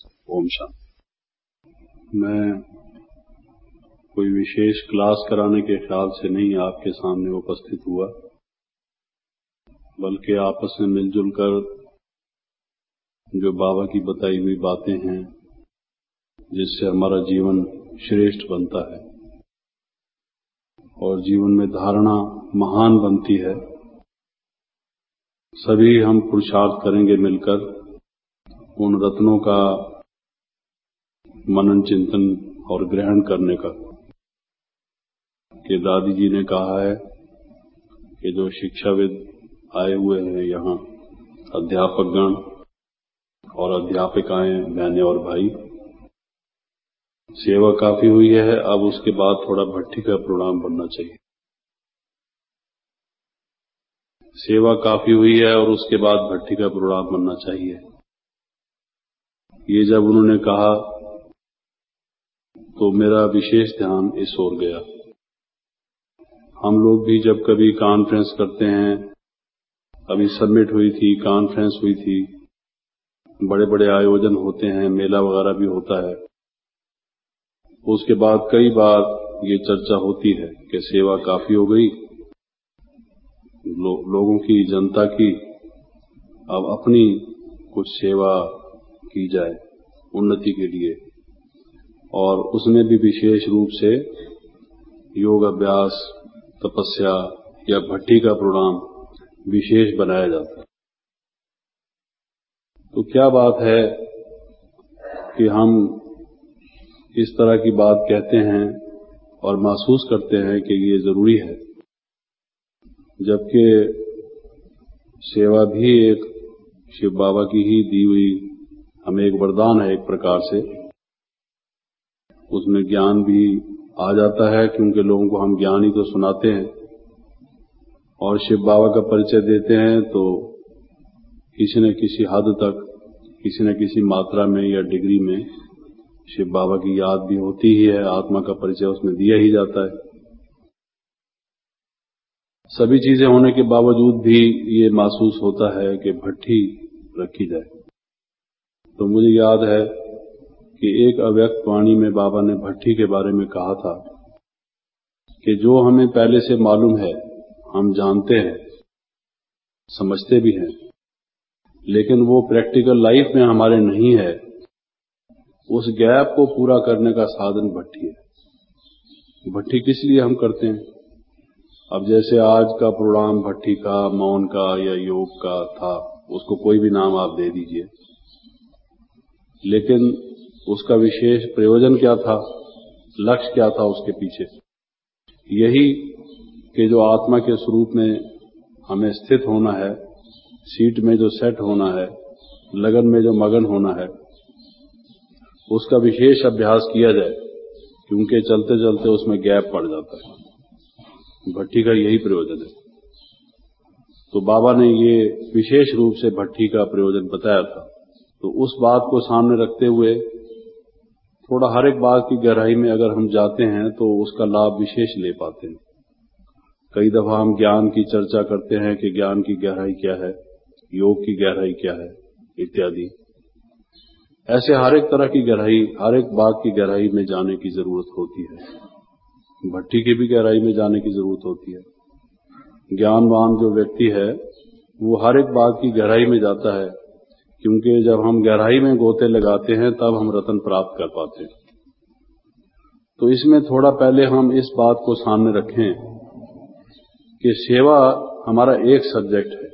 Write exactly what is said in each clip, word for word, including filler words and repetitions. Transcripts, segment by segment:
ओम शांति। मैं कोई विशेष क्लास कराने के ख्याल से नहीं आपके सामने उपस्थित हुआ, बल्कि आपस में मिलजुल कर जो बाबा की बताई हुई बातें हैं जिससे हमारा जीवन श्रेष्ठ बनता है और जीवन में धारणा महान बनती है, सभी हम पुरुषार्थ करेंगे मिलकर उन रत्नों का मनन चिंतन और ग्रहण करने का। कि दादी जी ने कहा है कि जो शिक्षाविद आए हुए हैं यहाँ, अध्यापकगण और अध्यापिकाएं, बहनें और भाई, सेवा काफी हुई है, अब उसके बाद थोड़ा भट्ठी का प्रोग्राम बनना चाहिए। सेवा काफी हुई है और उसके बाद भट्ठी का प्रोग्राम बनना चाहिए। ये जब उन्होंने कहा तो मेरा विशेष ध्यान इस ओर गया। हम लोग भी जब कभी कॉन्फ्रेंस करते हैं, अभी समिट हुई थी, कॉन्फ्रेंस हुई थी, बड़े बड़े आयोजन होते हैं, मेला वगैरह भी होता है, उसके बाद कई बार ये चर्चा होती है कि सेवा काफी हो गई, लो, लोगों की, जनता की, अब अपनी कुछ सेवा की जाए उन्नति के लिए, और उसमें भी विशेष रूप से योग अभ्यास, तपस्या या भट्ठी का प्रोग्राम विशेष बनाया जाता है। तो क्या बात है कि हम इस तरह की बात कहते हैं और महसूस करते हैं कि ये जरूरी है, जबकि सेवा भी एक शिव बाबा की ही दी हुई हमें एक वरदान है। एक प्रकार से उसमें ज्ञान भी आ जाता है, क्योंकि लोगों को हम ज्ञान ही तो सुनाते हैं और शिव बाबा का परिचय देते हैं, तो किसी न किसी हद तक, किसी न किसी मात्रा में या डिग्री में शिव बाबा की याद भी होती ही है, आत्मा का परिचय उसमें दिया ही जाता है। सभी चीजें होने के बावजूद भी ये महसूस होता है कि भट्ठी रखी जाए। तो मुझे याद है कि एक अव्यक्त वाणी में बाबा ने भट्ठी के बारे में कहा था कि जो हमें पहले से मालूम है, हम जानते हैं, समझते भी हैं, लेकिन वो प्रैक्टिकल लाइफ में हमारे नहीं है, उस गैप को पूरा करने का साधन भट्ठी है। भट्ठी किस लिए हम करते हैं? अब जैसे आज का प्रोग्राम भट्ठी का, मौन का या योग का था, उसको कोई भी नाम आप दे दीजिए, लेकिन उसका विशेष प्रयोजन क्या था, लक्ष्य क्या था उसके पीछे? यही कि जो आत्मा के स्वरूप में हमें स्थित होना है, सीट में जो सेट होना है, लगन में जो मगन होना है, उसका विशेष अभ्यास किया जाए, क्योंकि चलते चलते उसमें गैप पड़ जाता है। भट्ठी का यही प्रयोजन है। तो बाबा ने ये विशेष रूप से भट्ठी का प्रयोजन बताया था। तो उस बात को सामने रखते हुए थोड़ा हर एक बात की गहराई में अगर हम जाते हैं तो उसका लाभ विशेष ले पाते हैं। कई दफा हम ज्ञान की चर्चा करते हैं कि ज्ञान की गहराई क्या है, योग की गहराई क्या है, इत्यादि। ऐसे हर एक तरह की गहराई, हर एक बात की गहराई में जाने की जरूरत होती है। भट्ठी की भी गहराई में जाने की जरूरत होती है। ज्ञानवान जो व्यक्ति है वो हर एक बात की गहराई में जाता है, क्योंकि जब हम गहराई में गोते लगाते हैं तब हम रतन प्राप्त कर पाते हैं। तो इसमें थोड़ा पहले हम इस बात को सामने रखें कि सेवा हमारा एक सब्जेक्ट है।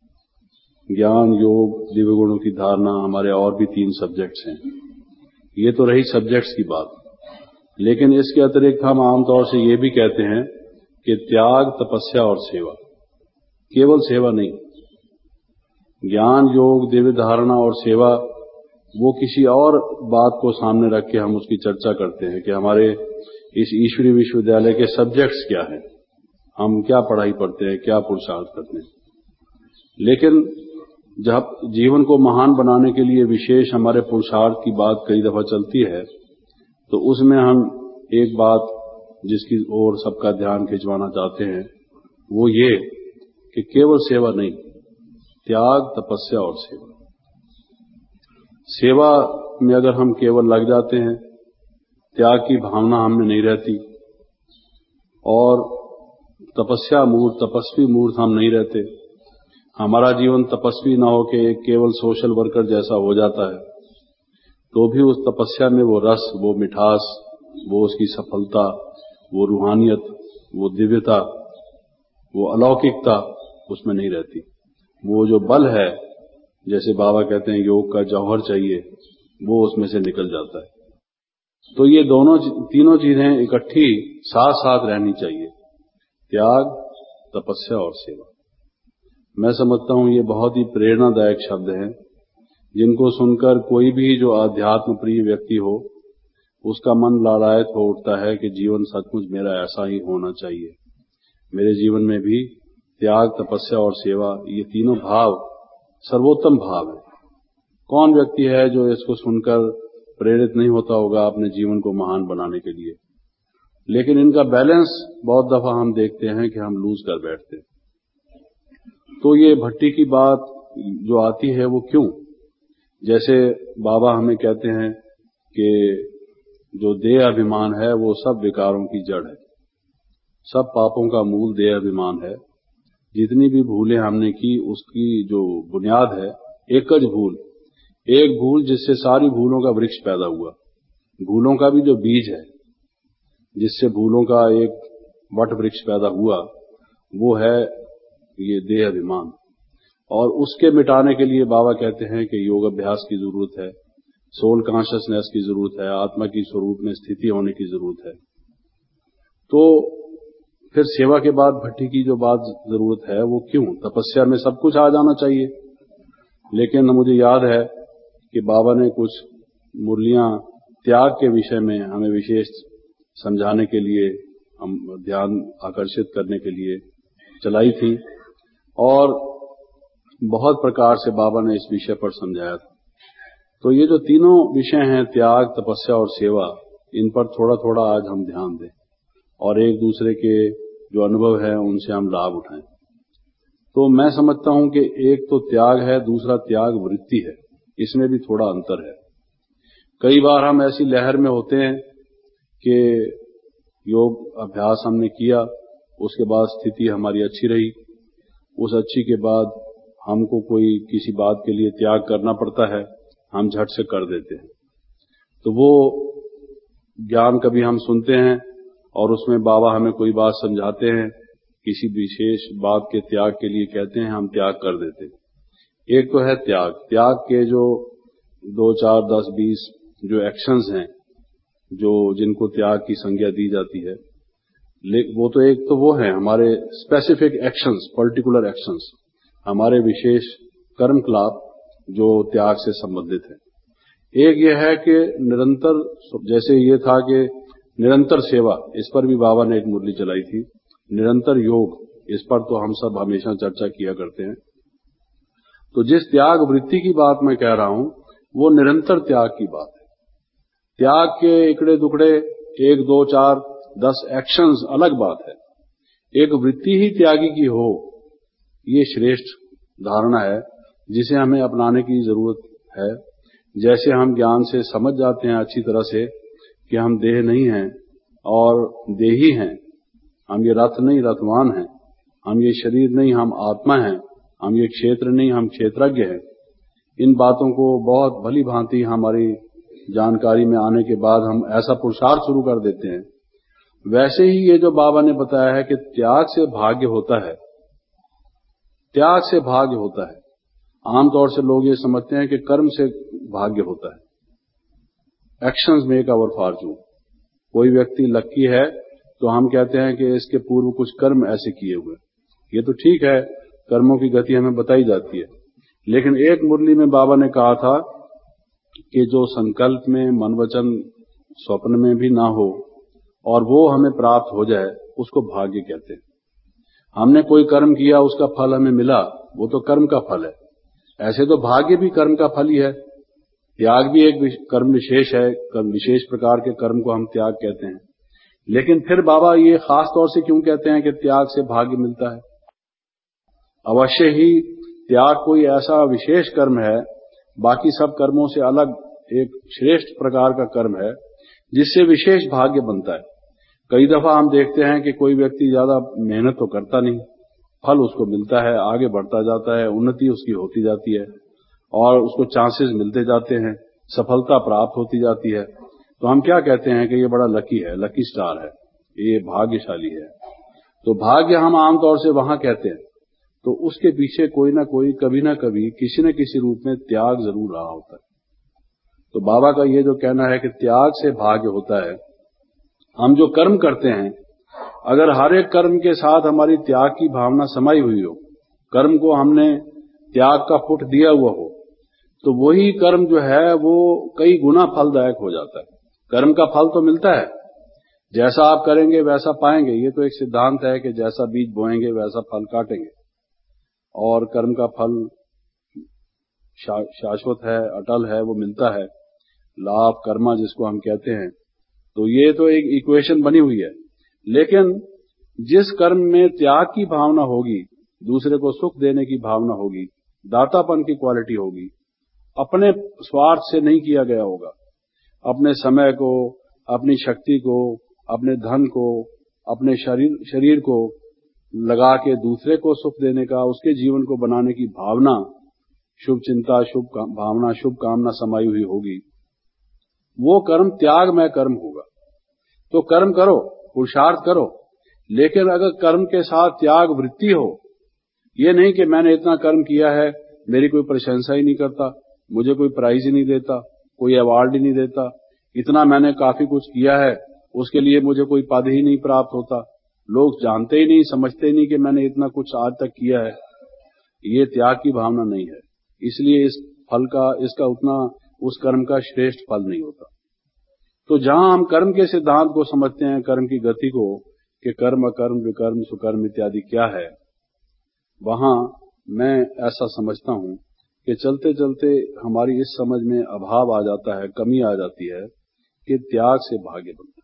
ज्ञान, योग, दिव्य गुणों की धारणा हमारे और भी तीन सब्जेक्ट्स हैं। ये तो रही सब्जेक्ट्स की बात, लेकिन इसके अतिरिक्त हम आमतौर से ये भी कहते हैं कि त्याग, तपस्या और सेवा, केवल सेवा नहीं। ज्ञान, योग, दिव्य धारणा और सेवा, वो किसी और बात को सामने रख के हम उसकी चर्चा करते हैं कि हमारे इस ईश्वरीय विश्वविद्यालय के सब्जेक्ट्स क्या हैं, हम क्या पढ़ाई पढ़ते हैं, क्या पुरुषार्थ करते हैं। लेकिन जब जीवन को महान बनाने के लिए विशेष हमारे पुरुषार्थ की बात कई दफा चलती है, तो उसमें हम एक बात जिसकी ओर सबका ध्यान खिंचवाना चाहते हैं वो ये कि केवल सेवा नहीं, त्याग, तपस्या और सेवा। सेवा में अगर हम केवल लग जाते हैं, त्याग की भावना हमें नहीं रहती और तपस्या मूर्त, तपस्वी मूर्त हम नहीं रहते, हमारा जीवन तपस्वी ना हो के केवल सोशल वर्कर जैसा हो जाता है, तो भी उस तपस्या में वो रस, वो मिठास, वो उसकी सफलता, वो रूहानियत, वो दिव्यता, वो अलौकिकता उसमें नहीं रहती। वो जो बल है, जैसे बाबा कहते हैं योग का जौहर चाहिए, वो उसमें से निकल जाता है। तो ये दोनों तीनों चीजें इकट्ठी साथ साथ रहनी चाहिए, त्याग, तपस्या और सेवा। मैं समझता हूं ये बहुत ही प्रेरणादायक शब्द हैं, जिनको सुनकर कोई भी जो आध्यात्म प्रिय व्यक्ति हो, उसका मन लालायित हो उठता है कि जीवन सचमुच मेरा ऐसा ही होना चाहिए। मेरे जीवन में भी त्याग, तपस्या और सेवा, ये तीनों भाव सर्वोत्तम भाव है। कौन व्यक्ति है जो इसको सुनकर प्रेरित नहीं होता होगा अपने जीवन को महान बनाने के लिए? लेकिन इनका बैलेंस बहुत दफा हम देखते हैं कि हम लूज कर बैठते हैं। तो ये भट्टी की बात जो आती है वो क्यों? जैसे बाबा हमें कहते हैं कि जो देह अभिमान है वो सब विकारों की जड़ है, सब पापों का मूल देह अभिमान है। जितनी भी भूलें हमने की उसकी जो बुनियाद है एकज भूल, एक भूल जिससे सारी भूलों का वृक्ष पैदा हुआ। भूलों का भी जो बीज है जिससे भूलों का एक वट वृक्ष पैदा हुआ, वो है ये देह अभिमान। और उसके मिटाने के लिए बाबा कहते हैं कि योग अभ्यास की जरूरत है, सोल कॉन्शियसनेस की जरूरत है, आत्मा की स्वरूप में स्थिति होने की जरूरत है। तो फिर सेवा के बाद भट्टी की जो बात जरूरत है वो क्यों? तपस्या में सब कुछ आ जाना चाहिए, लेकिन मुझे याद है कि बाबा ने कुछ मुरलियां त्याग के विषय में हमें विशेष समझाने के लिए, हम ध्यान आकर्षित करने के लिए चलाई थी, और बहुत प्रकार से बाबा ने इस विषय पर समझाया था। तो ये जो तीनों विषय हैं, त्याग, तपस्या और सेवा, इन पर थोड़ा थोड़ा आज हम ध्यान दें और एक दूसरे के जो अनुभव है उनसे हम लाभ उठाएं। तो मैं समझता हूं कि एक तो त्याग है, दूसरा त्याग वृत्ति है, इसमें भी थोड़ा अंतर है। कई बार हम ऐसी लहर में होते हैं कि योग अभ्यास हमने किया, उसके बाद स्थिति हमारी अच्छी रही, उस अच्छी के बाद हमको कोई किसी बात के लिए त्याग करना पड़ता है, हम झट से कर देते हैं। तो वो ज्ञान कभी हम सुनते हैं और उसमें बाबा हमें कोई बात समझाते हैं, किसी विशेष बात के त्याग के लिए कहते हैं, हम त्याग कर देते हैं। एक तो है त्याग, त्याग के जो दो चार दस बीस जो एक्शंस हैं, जो जिनको त्याग की संज्ञा दी जाती है, वो तो एक तो वो है हमारे स्पेसिफिक एक्शंस, पर्टिकुलर एक्शंस, हमारे विशेष कर्मकलाप जो त्याग से संबंधित है। एक यह है कि निरंतर, जैसे ये था कि निरंतर सेवा, इस पर भी बाबा ने एक मुरली चलाई थी, निरंतर योग, इस पर तो हम सब हमेशा चर्चा किया करते हैं। तो जिस त्याग वृत्ति की बात मैं कह रहा हूं वो निरंतर त्याग की बात है। त्याग के इकड़े दुकड़े एक दो चार दस एक्शंस अलग बात है, एक वृत्ति ही त्यागी की हो, ये श्रेष्ठ धारणा है जिसे हमें अपनाने की जरूरत है। जैसे हम ज्ञान से समझ जाते हैं अच्छी तरह से कि हम देह नहीं हैं और देही हैं, हम ये रथ नहीं रथवान हैं, हम ये शरीर नहीं हम आत्मा हैं, हम ये क्षेत्र नहीं हम क्षेत्रज्ञ हैं। इन बातों को बहुत भली भांति हमारी जानकारी में आने के बाद हम ऐसा पुरुषार्थ शुरू कर देते हैं। वैसे ही ये जो बाबा ने बताया है कि त्याग से भाग्य होता है, त्याग से भाग्य होता है। आमतौर से लोग ये समझते हैं कि कर्म से भाग्य होता है, एक्शंस मेक आवर फॉर्चून। कोई व्यक्ति लक्की है तो हम कहते हैं कि इसके पूर्व कुछ कर्म ऐसे किए हुए, ये तो ठीक है, कर्मों की गति हमें बताई जाती है। लेकिन एक मुरली में बाबा ने कहा था कि जो संकल्प में, मन वचन स्वप्न में भी ना हो और वो हमें प्राप्त हो जाए, उसको भाग्य कहते हैं। हमने कोई कर्म किया, उसका फल हमें मिला, वो तो कर्म का फल है। ऐसे तो भाग्य भी कर्म का फल ही है, त्याग भी एक कर्म विशेष है, कर्म विशेष प्रकार के कर्म को हम त्याग कहते हैं। लेकिन फिर बाबा ये खास तौर से क्यों कहते हैं कि त्याग से भाग्य मिलता है? अवश्य ही त्याग कोई ऐसा विशेष कर्म है बाकी सब कर्मों से अलग एक श्रेष्ठ प्रकार का कर्म है जिससे विशेष भाग्य बनता है। कई दफा हम देखते हैं कि कोई व्यक्ति ज्यादा मेहनत तो करता नहीं, फल उसको मिलता है, आगे बढ़ता जाता है, उन्नति उसकी होती जाती है और उसको चांसेस मिलते जाते हैं, सफलता प्राप्त होती जाती है। तो हम क्या कहते हैं कि ये बड़ा लकी है, लकी स्टार है, ये भाग्यशाली है। तो भाग्य हम आमतौर से वहां कहते हैं, तो उसके पीछे कोई ना कोई कभी ना कभी किसी न किसी रूप में त्याग जरूर रहा होता है। तो बाबा का ये जो कहना है कि त्याग से भाग्य होता है, हम जो कर्म करते हैं अगर हर एक कर्म के साथ हमारी त्याग की भावना समाई हुई हो, कर्म को हमने त्याग का पुट दिया हुआ हो, तो वही कर्म जो है वो कई गुना फलदायक हो जाता है। कर्म का फल तो मिलता है, जैसा आप करेंगे वैसा पाएंगे, ये तो एक सिद्धांत है कि जैसा बीज बोएंगे वैसा फल काटेंगे, और कर्म का फल शा, शाश्वत है, अटल है, वो मिलता है, लाभ कर्मा जिसको हम कहते हैं। तो ये तो एक इक्वेशन बनी हुई है। लेकिन जिस कर्म में त्याग की भावना होगी, दूसरे को सुख देने की भावना होगी, दातापन की क्वालिटी होगी, अपने स्वार्थ से नहीं किया गया होगा, अपने समय को, अपनी शक्ति को, अपने धन को, अपने शरीर शरीर को लगा के दूसरे को सुख देने का, उसके जीवन को बनाने की भावना, शुभ चिंता, शुभ भावना, शुभ कामना समाई हुई होगी, वो कर्म त्यागमय कर्म होगा। तो कर्म करो, पुरुषार्थ करो, लेकिन अगर कर्म के साथ त्याग वृत्ति हो, ये नहीं कि मैंने इतना कर्म किया है, मेरी कोई प्रशंसा ही नहीं करता, मुझे कोई प्राइज ही नहीं देता, कोई अवार्ड ही नहीं देता, इतना मैंने काफी कुछ किया है, उसके लिए मुझे कोई पद ही नहीं प्राप्त होता, लोग जानते ही नहीं, समझते ही नहीं कि मैंने इतना कुछ आज तक किया है। ये त्याग की भावना नहीं है, इसलिए इस फल का, इसका उतना उस कर्म का श्रेष्ठ फल नहीं होता। तो जहां हम कर्म के सिद्धांत को समझते हैं, कर्म की गति को, कि कर्म अकर्म विकर्म सुकर्म इत्यादि क्या है, वहां मैं ऐसा समझता हूं कि चलते चलते हमारी इस समझ में अभाव आ जाता है, कमी आ जाती है कि त्याग से भाग्य बनता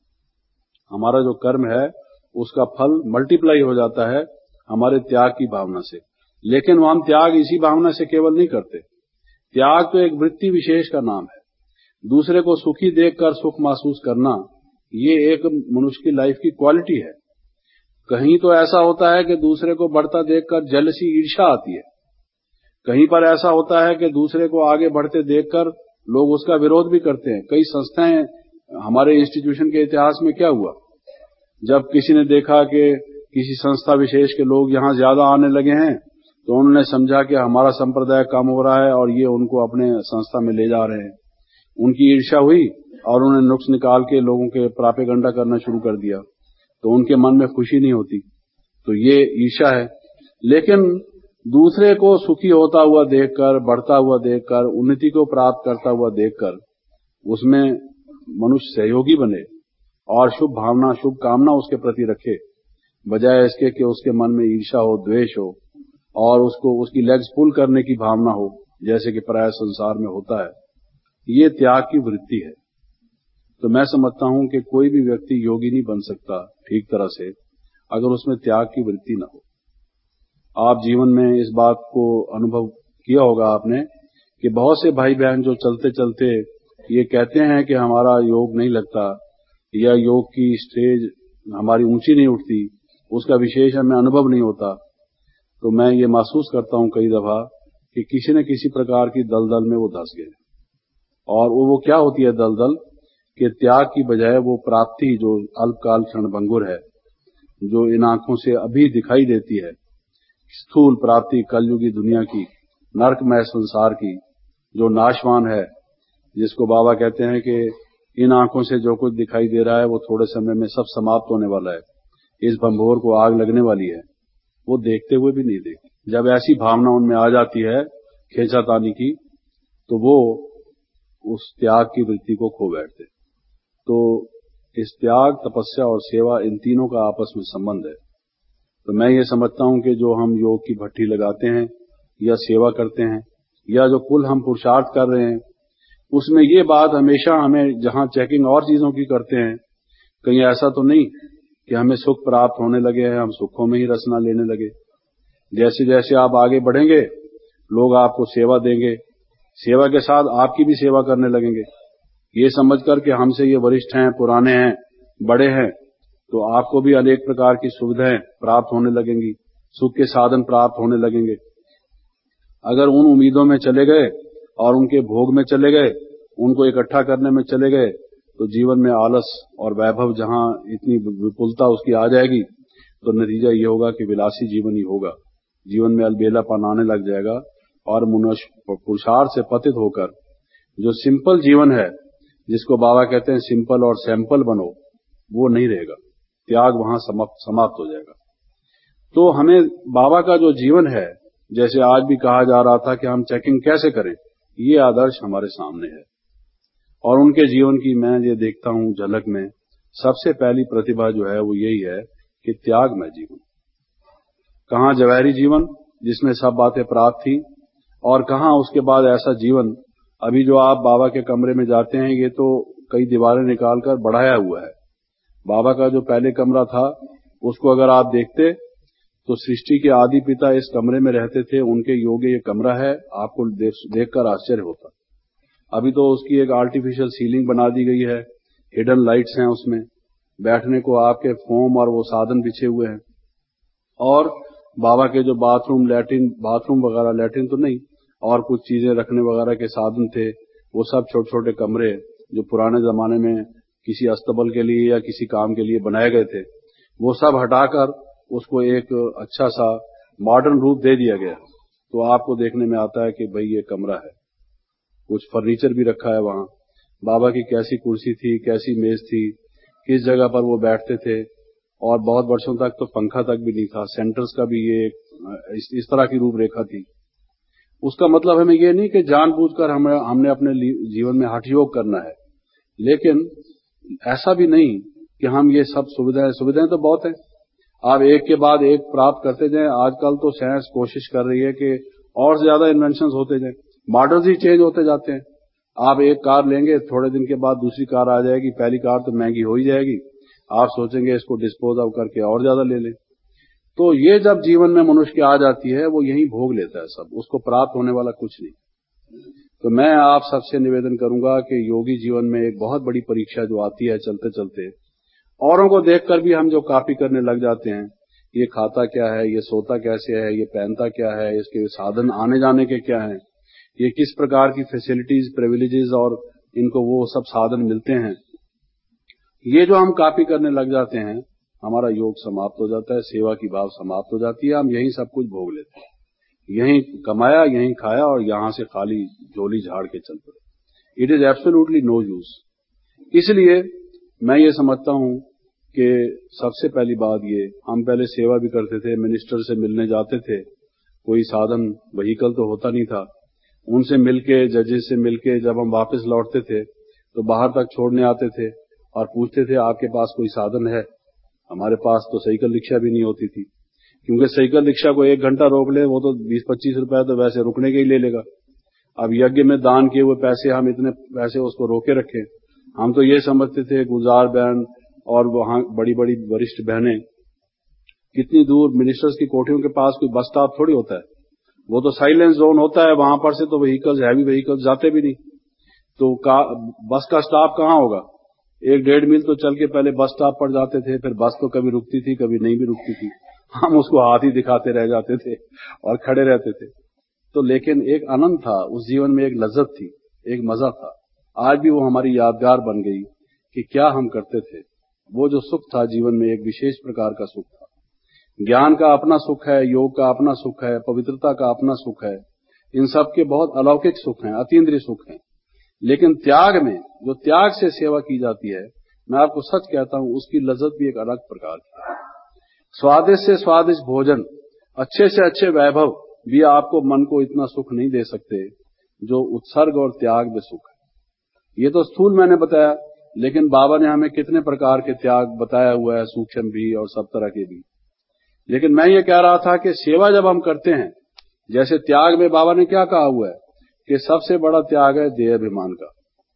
है। हमारा जो कर्म है उसका फल मल्टीप्लाई हो जाता है हमारे त्याग की भावना से। लेकिन वो हम त्याग इसी भावना से केवल नहीं करते, त्याग तो एक वृत्ति विशेष का नाम है। दूसरे को सुखी देखकर सुख महसूस करना, ये एक मनुष्य की लाइफ की क्वालिटी है। कहीं तो ऐसा होता है कि दूसरे को बढ़ता देखकर जेलसी, ईर्ष्या आती है, कहीं पर ऐसा होता है कि दूसरे को आगे बढ़ते देखकर लोग उसका विरोध भी करते हैं। कई संस्थाएं, हमारे इंस्टीट्यूशन के इतिहास में क्या हुआ, जब किसी ने देखा कि किसी संस्था विशेष के लोग यहां ज्यादा आने लगे हैं, तो उन्होंने समझा कि हमारा संप्रदाय कम हो रहा है और ये उनको अपने संस्था में ले जा रहे हैं। उनकी ईर्ष्या हुई और उन्होंने नुक्स निकाल के लोगों के प्रापेगंडा करना शुरू कर दिया, तो उनके मन में खुशी नहीं होती, तो ये ईर्ष्या है। लेकिन दूसरे को सुखी होता हुआ देखकर, बढ़ता हुआ देखकर, उन्नति को प्राप्त करता हुआ देखकर उसमें मनुष्य सहयोगी बने और शुभ भावना, शुभ कामना उसके प्रति रखे, बजाय इसके कि उसके मन में ईर्ष्या हो, द्वेष हो और उसको उसकी लेग्स पुल करने की भावना हो, जैसे कि प्राय संसार में होता है। ये त्याग की वृत्ति है। तो मैं समझता हूं कि कोई भी व्यक्ति योगी नहीं बन सकता ठीक तरह से अगर उसमें त्याग की वृत्ति न हो। आप जीवन में इस बात को अनुभव किया होगा आपने कि बहुत से भाई बहन जो चलते चलते ये कहते हैं कि हमारा योग नहीं लगता या योग की स्टेज हमारी ऊंची नहीं उठती, उसका विशेष हमें अनुभव नहीं होता। तो मैं ये महसूस करता हूं कई दफा कि किसी न किसी प्रकार की दलदल में वो धंस गए, और वो वो क्या होती है दलदल, कि त्याग की बजाय वो प्राप्ति जो अल्पकाल क्षणभंगुर है, जो इन आंखों से अभी दिखाई देती है, स्थूल प्राप्ति कलयुगी दुनिया की, नरकमय संसार की, जो नाशवान है, जिसको बाबा कहते हैं कि इन आंखों से जो कुछ दिखाई दे रहा है वो थोड़े समय में सब समाप्त होने वाला है, इस भंभोर को आग लगने वाली है, वो देखते हुए भी नहीं देखते। जब ऐसी भावना उनमें आ जाती है खींचातानी की, तो वो उस त्याग की वृत्ति को खो बैठते। तो इस त्याग, तपस्या और सेवा, इन तीनों का आपस में संबंध है। तो मैं ये समझता हूं कि जो हम योग की भट्ठी लगाते हैं या सेवा करते हैं या जो कुल हम पुरुषार्थ कर रहे हैं, उसमें ये बात हमेशा हमें, जहां चेकिंग और चीजों की करते हैं, कहीं ऐसा तो नहीं कि हमें सुख प्राप्त होने लगे हैं, हम सुखों में ही रसना लेने लगे। जैसे जैसे आप आगे बढ़ेंगे लोग आपको सेवा देंगे, सेवा के साथ आपकी भी सेवा करने लगेंगे। ये समझकर कि हमसे ये वरिष्ठ हैं, पुराने हैं, बड़े हैं, तो आपको भी अनेक प्रकार की सुविधाएं प्राप्त होने लगेंगी, सुख के साधन प्राप्त होने लगेंगे। अगर उन उम्मीदों में चले गए और उनके भोग में चले गए, उनको इकट्ठा करने में चले गए, तो जीवन में आलस और वैभव जहां इतनी विपुलता उसकी आ जाएगी, तो नतीजा ये होगा कि विलासी जीवन ही होगा। जीवन में अलबेलापन आने लग जाएगा और मनुष्य पुरुषार्थ से पतित होकर जो सिंपल जीवन है, जिसको बाबा कहते हैं सिंपल और सैंपल बनो, वो नहीं रहेगा। त्याग वहां समाप्त समाप्त हो जाएगा। तो हमें बाबा का जो जीवन है, जैसे आज भी कहा जा रहा था कि हम चेकिंग कैसे करें, ये आदर्श हमारे सामने है। और उनके जीवन की मैं ये देखता हूं झलक में, सबसे पहली प्रतिभा जो है वो यही है कि त्यागमय जीवन। कहां जवाहरी जीवन जिसमें सब बातें प्राप्त थी, और कहां उसके बाद ऐसा जीवन, अभी जो आप बाबा के कमरे में जाते हैं, ये तो कई दीवारें निकालकर बढ़ाया हुआ है। बाबा का जो पहले कमरा था, उसको अगर आप देखते तो सृष्टि के आदि पिता इस कमरे में रहते थे, उनके योग्य ये कमरा है, आपको देखकर आश्चर्य होता। अभी तो उसकी एक आर्टिफिशियल सीलिंग बना दी गई है, हिडन लाइट्स हैं उसमें, बैठने को आपके फोम और वो साधन बिछे हुए हैं। और बाबा के जो बाथरूम, लैट्रिन, बाथरूम वगैरह, लैट्रिन तो नहीं, और कुछ चीजें रखने वगैरह के साधन थे, वो सब छोटे छोटे कमरे जो पुराने जमाने में किसी अस्तबल के लिए या किसी काम के लिए बनाए गए थे, वो सब हटाकर उसको एक अच्छा सा मॉडर्न रूप दे दिया गया। तो आपको देखने में आता है कि भाई ये कमरा है, कुछ फर्नीचर भी रखा है वहां। बाबा की कैसी कुर्सी थी, कैसी मेज थी, किस जगह पर वो बैठते थे, और बहुत वर्षों तक तो पंखा तक भी नहीं था, सेंटर्स का भी ये इस, इस तरह की रूपरेखा थी। उसका मतलब हमें ये नहीं कि जानबूझकर हमें हमने अपने जीवन में हठ योग करना है, लेकिन ऐसा भी नहीं कि हम ये सब सुविधाएं सुविधाएं तो बहुत हैं, आप एक के बाद एक प्राप्त करते जाएं। आजकल तो साइंस कोशिश कर रही है कि और ज्यादा इन्वेंशंस होते जाएं, मॉडल्स ही चेंज होते जाते हैं। आप एक कार लेंगे, थोड़े दिन के बाद दूसरी कार आ जाएगी, पहली कार तो महंगी हो ही जाएगी, आप सोचेंगे इसको डिस्पोज ऑफ करके और ज्यादा ले लें। तो ये जब जीवन में मनुष्य की आ जाती है, वो यही भोग लेता है सब, उसको प्राप्त होने वाला कुछ नहीं। तो मैं आप सबसे निवेदन करूंगा कि योगी जीवन में एक बहुत बड़ी परीक्षा जो आती है चलते चलते, औरों को देखकर भी हम जो कॉपी करने लग जाते हैं, ये खाता क्या है, ये सोता कैसे है, ये पहनता क्या है, इसके साधन आने जाने के क्या हैं, ये किस प्रकार की फैसिलिटीज, प्रिविलेजेस और इनको वो सब साधन मिलते हैं, ये जो हम कॉपी करने लग जाते हैं, हमारा योग समाप्त हो जाता है, सेवा की भाव समाप्त हो जाती है, हम यही सब कुछ भोग लेते हैं, यहीं कमाया, यहीं खाया और यहां से खाली झोली झाड़ के चल पड़े। It is absolutely no use. इसलिए मैं ये समझता हूं कि सबसे पहली बात ये, हम पहले सेवा भी करते थे, मिनिस्टर से मिलने जाते थे, कोई साधन व्हीकल तो होता नहीं था, उनसे मिलके, जजेस से मिलके जब हम वापस लौटते थे तो बाहर तक छोड़ने आते थे और पूछते थे आपके पास कोई साधन है। हमारे पास तो साइकिल रिक्शा भी नहीं होती थी, क्योंकि साइकिल रिक्शा को एक घंटा रोक ले वो तो बीस पच्चीस रुपए तो वैसे रुकने के ही ले लेगा। अब यज्ञ में दान किए हुए पैसे, हम इतने पैसे उसको रोके रखें। हम तो ये समझते थे गुलजार बहन और वहां बड़ी बड़ी वरिष्ठ बहनें, कितनी दूर मिनिस्टर्स की कोठियों के पास कोई बस स्टॉप थोड़ी होता है, वो तो साइलेंस जोन होता है, वहां पर से तो व्हीकल्स, हैवी व्हीकल्स जाते भी नहीं। तो का, बस का स्टॉप कहां होगा, एक डेढ़ मील तो चल के पहले बस स्टॉप पर जाते थे, फिर बस तो कभी रुकती थी, कभी नहीं भी रुकती थी, हम उसको हाथ ही दिखाते रह जाते थे और खड़े रहते थे। तो लेकिन एक आनंद था उस जीवन में, एक लज्जत थी, एक मजा था। आज भी वो हमारी यादगार बन गई कि क्या हम करते थे। वो जो सुख था जीवन में, एक विशेष प्रकार का सुख था। ज्ञान का अपना सुख है, योग का अपना सुख है, पवित्रता का अपना सुख है, इन सब के बहुत अलौकिक सुख हैं, अतीन्द्रिय सुख हैं। लेकिन त्याग में, जो त्याग से सेवा की जाती है, मैं आपको सच कहता हूं, उसकी लज्जत भी एक अलग प्रकार की है। स्वादिष्ट से स्वादिष्ट भोजन, अच्छे से अच्छे वैभव भी आपको मन को इतना सुख नहीं दे सकते जो उत्सर्ग और त्याग में सुख है। ये तो स्थूल मैंने बताया, लेकिन बाबा ने हमें कितने प्रकार के त्याग बताया हुआ है, सूक्ष्म भी और सब तरह के भी। लेकिन मैं ये कह रहा था कि सेवा जब हम करते हैं, जैसे त्याग में बाबा ने क्या कहा हुआ है कि सबसे बड़ा त्याग है देह अभिमान का।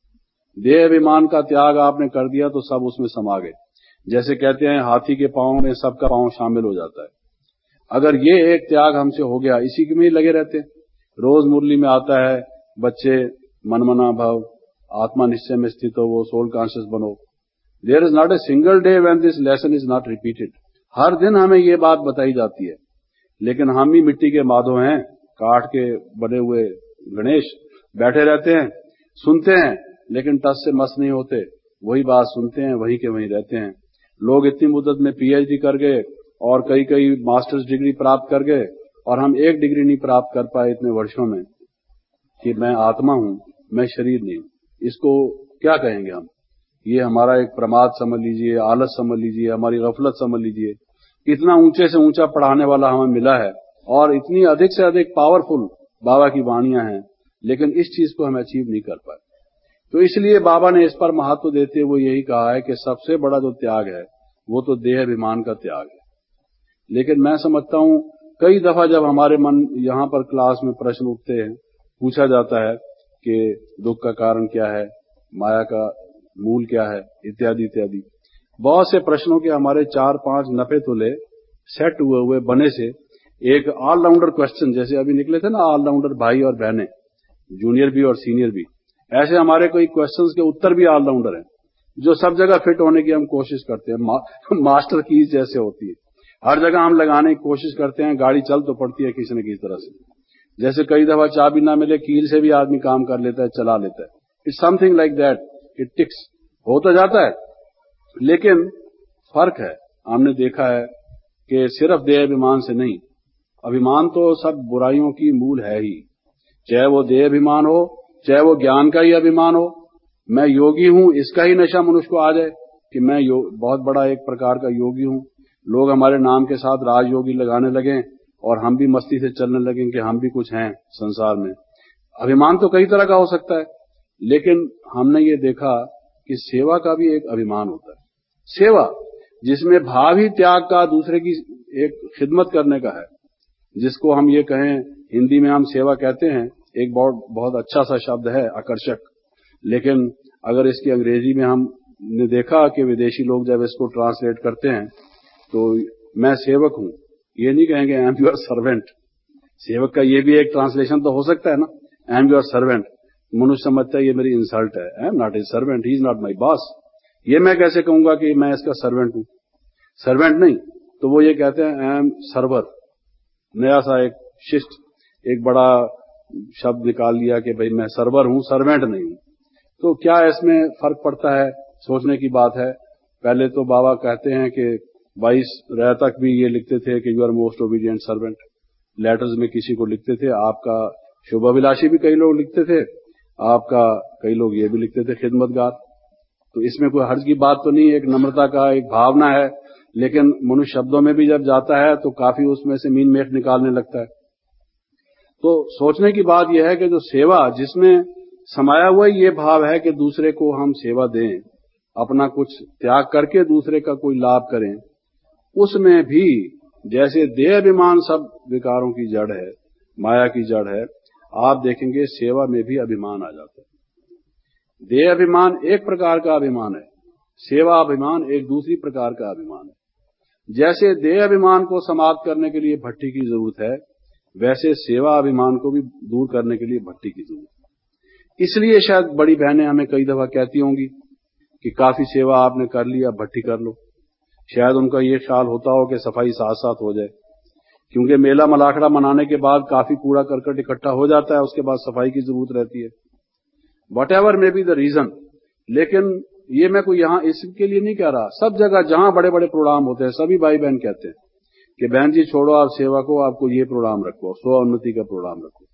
देह अभिमान का त्याग आपने कर दिया तो सब उसमें समा गए। जैसे कहते हैं हाथी के पांव में सबका पांव शामिल हो जाता है। अगर ये एक त्याग हमसे हो गया, इसी में ही लगे रहते हैं, रोज मुरली में आता है बच्चे मनमना भव, आत्मा निश्चय में स्थित हो, वो सोल कॉन्शियस बनो। There is not a single day when this lesson is not repeated. हर दिन हमें ये बात बताई जाती है, लेकिन हम ही मिट्टी के माधव हैं, काठ के बने हुए गणेश, बैठे रहते हैं, सुनते हैं, लेकिन टस से मस नहीं होते, वही बात सुनते हैं, वहीं के वहीं रहते हैं। लोग इतनी मुद्दत में पीएचडी कर गए और कई कई मास्टर्स डिग्री प्राप्त कर गए, और हम एक डिग्री नहीं प्राप्त कर पाए इतने वर्षों में कि मैं आत्मा हूं, मैं शरीर नहीं हूं। इसको क्या कहेंगे हम? ये हमारा एक प्रमाद समझ लीजिए, आलस समझ लीजिए, हमारी गफलत समझ लीजिए। इतना ऊंचे से ऊंचा पढ़ाने वाला हमें मिला है और इतनी अधिक से अधिक पावरफुल बाबा की वाणियां हैं, लेकिन इस चीज को हम अचीव नहीं कर पाए। तो इसलिए बाबा ने इस पर महत्व देते हुए यही कहा है कि सबसे बड़ा जो त्याग है वो तो देह अभिमान का त्याग है। लेकिन मैं समझता हूं कई दफा जब हमारे मन यहां पर क्लास में प्रश्न उठते हैं, पूछा जाता है कि दुख का कारण क्या है, माया का मूल क्या है, इत्यादि इत्यादि, बहुत से प्रश्नों के हमारे चार पांच नफे तुले सेट हुए हुए बने से एक ऑलराउंडर क्वेश्चन, जैसे अभी निकले थे ना ऑलराउंडर भाई और बहनें, जूनियर भी और सीनियर भी, ऐसे हमारे कोई क्वेश्चंस के उत्तर भी ऑलराउंडर हैं जो सब जगह फिट होने की हम कोशिश करते हैं। मा, मास्टर कीज जैसे होती है, हर जगह हम लगाने की कोशिश करते हैं, गाड़ी चल तो पड़ती है किसी न किसी तरह से। जैसे कई दफा चाबी ना मिले, कील से भी आदमी काम कर लेता है, चला लेता है। It's something like that, it ticks, हो तो जाता है। लेकिन फर्क है, हमने देखा है कि सिर्फ देह अभिमान से नहीं, अभिमान तो सब बुराइयों की मूल है ही, चाहे वो देह अभिमान हो, चाहे वो ज्ञान का ही अभिमान हो। मैं योगी हूं, इसका ही नशा मनुष्य को आ जाए कि मैं बहुत बड़ा एक प्रकार का योगी हूं, लोग हमारे नाम के साथ राजयोगी लगाने लगें और हम भी मस्ती से चलने लगें कि हम भी कुछ हैं संसार में। अभिमान तो कई तरह का हो सकता है, लेकिन हमने ये देखा कि सेवा का भी एक अभिमान होता है। सेवा जिसमें भाव ही त्याग का, दूसरे की एक खिदमत करने का है, जिसको हम ये कहें, हिंदी में हम सेवा कहते हैं, एक बहुत बहुत अच्छा सा शब्द है, आकर्षक, लेकिन अगर इसकी अंग्रेजी में हमने देखा कि विदेशी लोग जब इसको ट्रांसलेट करते हैं तो मैं सेवक हूं, ये नहीं कहेंगे आई एम योर सर्वेंट। सेवक का ये भी एक ट्रांसलेशन तो हो सकता है ना, आई एम योर सर्वेंट। मनुष्य समझता है ये मेरी इंसल्ट है, I am not his servant, he is not my boss. ये मैं कैसे कहूंगा कि मैं इसका सर्वेंट हूं? सर्वेंट नहीं, तो वो ये कहते हैं आई एम सर्वर। नया सा एक शिष्ट एक बड़ा शब्द निकाल लिया कि भाई मैं सर्वर हूं, सर्वेंट नहीं हूं। तो क्या इसमें फर्क पड़ता है? सोचने की बात है। पहले तो बाबा कहते हैं कि बाईस रह तक भी ये लिखते थे कि you are most obedient servant. Letters में किसी को लिखते थे, आपका शुभाभिलाषी भी कई लोग लिखते थे, आपका कई लोग ये भी लिखते थे खिदमतगार। तो इसमें कोई हर्ज की बात तो नहीं, एक नम्रता का एक भावना है। लेकिन मनुष्य शब्दों में भी जब जाता है तो काफी उसमें से मीन मेख निकालने लगता है। तो सोचने की बात यह है कि जो सेवा जिसमें समाया हुआ ये भाव है कि दूसरे को हम सेवा दें, अपना कुछ त्याग करके दूसरे का कोई लाभ करें, उसमें भी जैसे देह अभिमान सब विकारों की जड़ है, माया की जड़ है, आप देखेंगे सेवा में भी अभिमान आ जाता है। देह अभिमान एक प्रकार का अभिमान है, सेवा अभिमान एक दूसरी प्रकार का अभिमान है। जैसे देह अभिमान को समाप्त करने के लिए भट्टी की जरूरत है, वैसे सेवा अभिमान को भी दूर करने के लिए भट्टी की जरूरत है। इसलिए शायद बड़ी बहनें हमें कई दफा कहती होंगी कि काफी सेवा आपने कर ली, अब भट्टी कर लो। शायद उनका ये ख्याल होता हो कि सफाई साथ साथ हो जाए, क्योंकि मेला मलाखड़ा मनाने के बाद काफी कूड़ा करकट इकट्ठा हो जाता है, उसके बाद सफाई की जरूरत रहती है। Whatever may be the reason, लेकिन ये मैं कोई यहां इसके लिए नहीं कह रहा। सब जगह जहां बड़े बड़े प्रोग्राम होते हैं, सभी भाई बहन कहते हैं कि बहन जी छोड़ो आप सेवा को, आपको ये प्रोग्राम रखो, स्व उन्नति का प्रोग्राम रखो।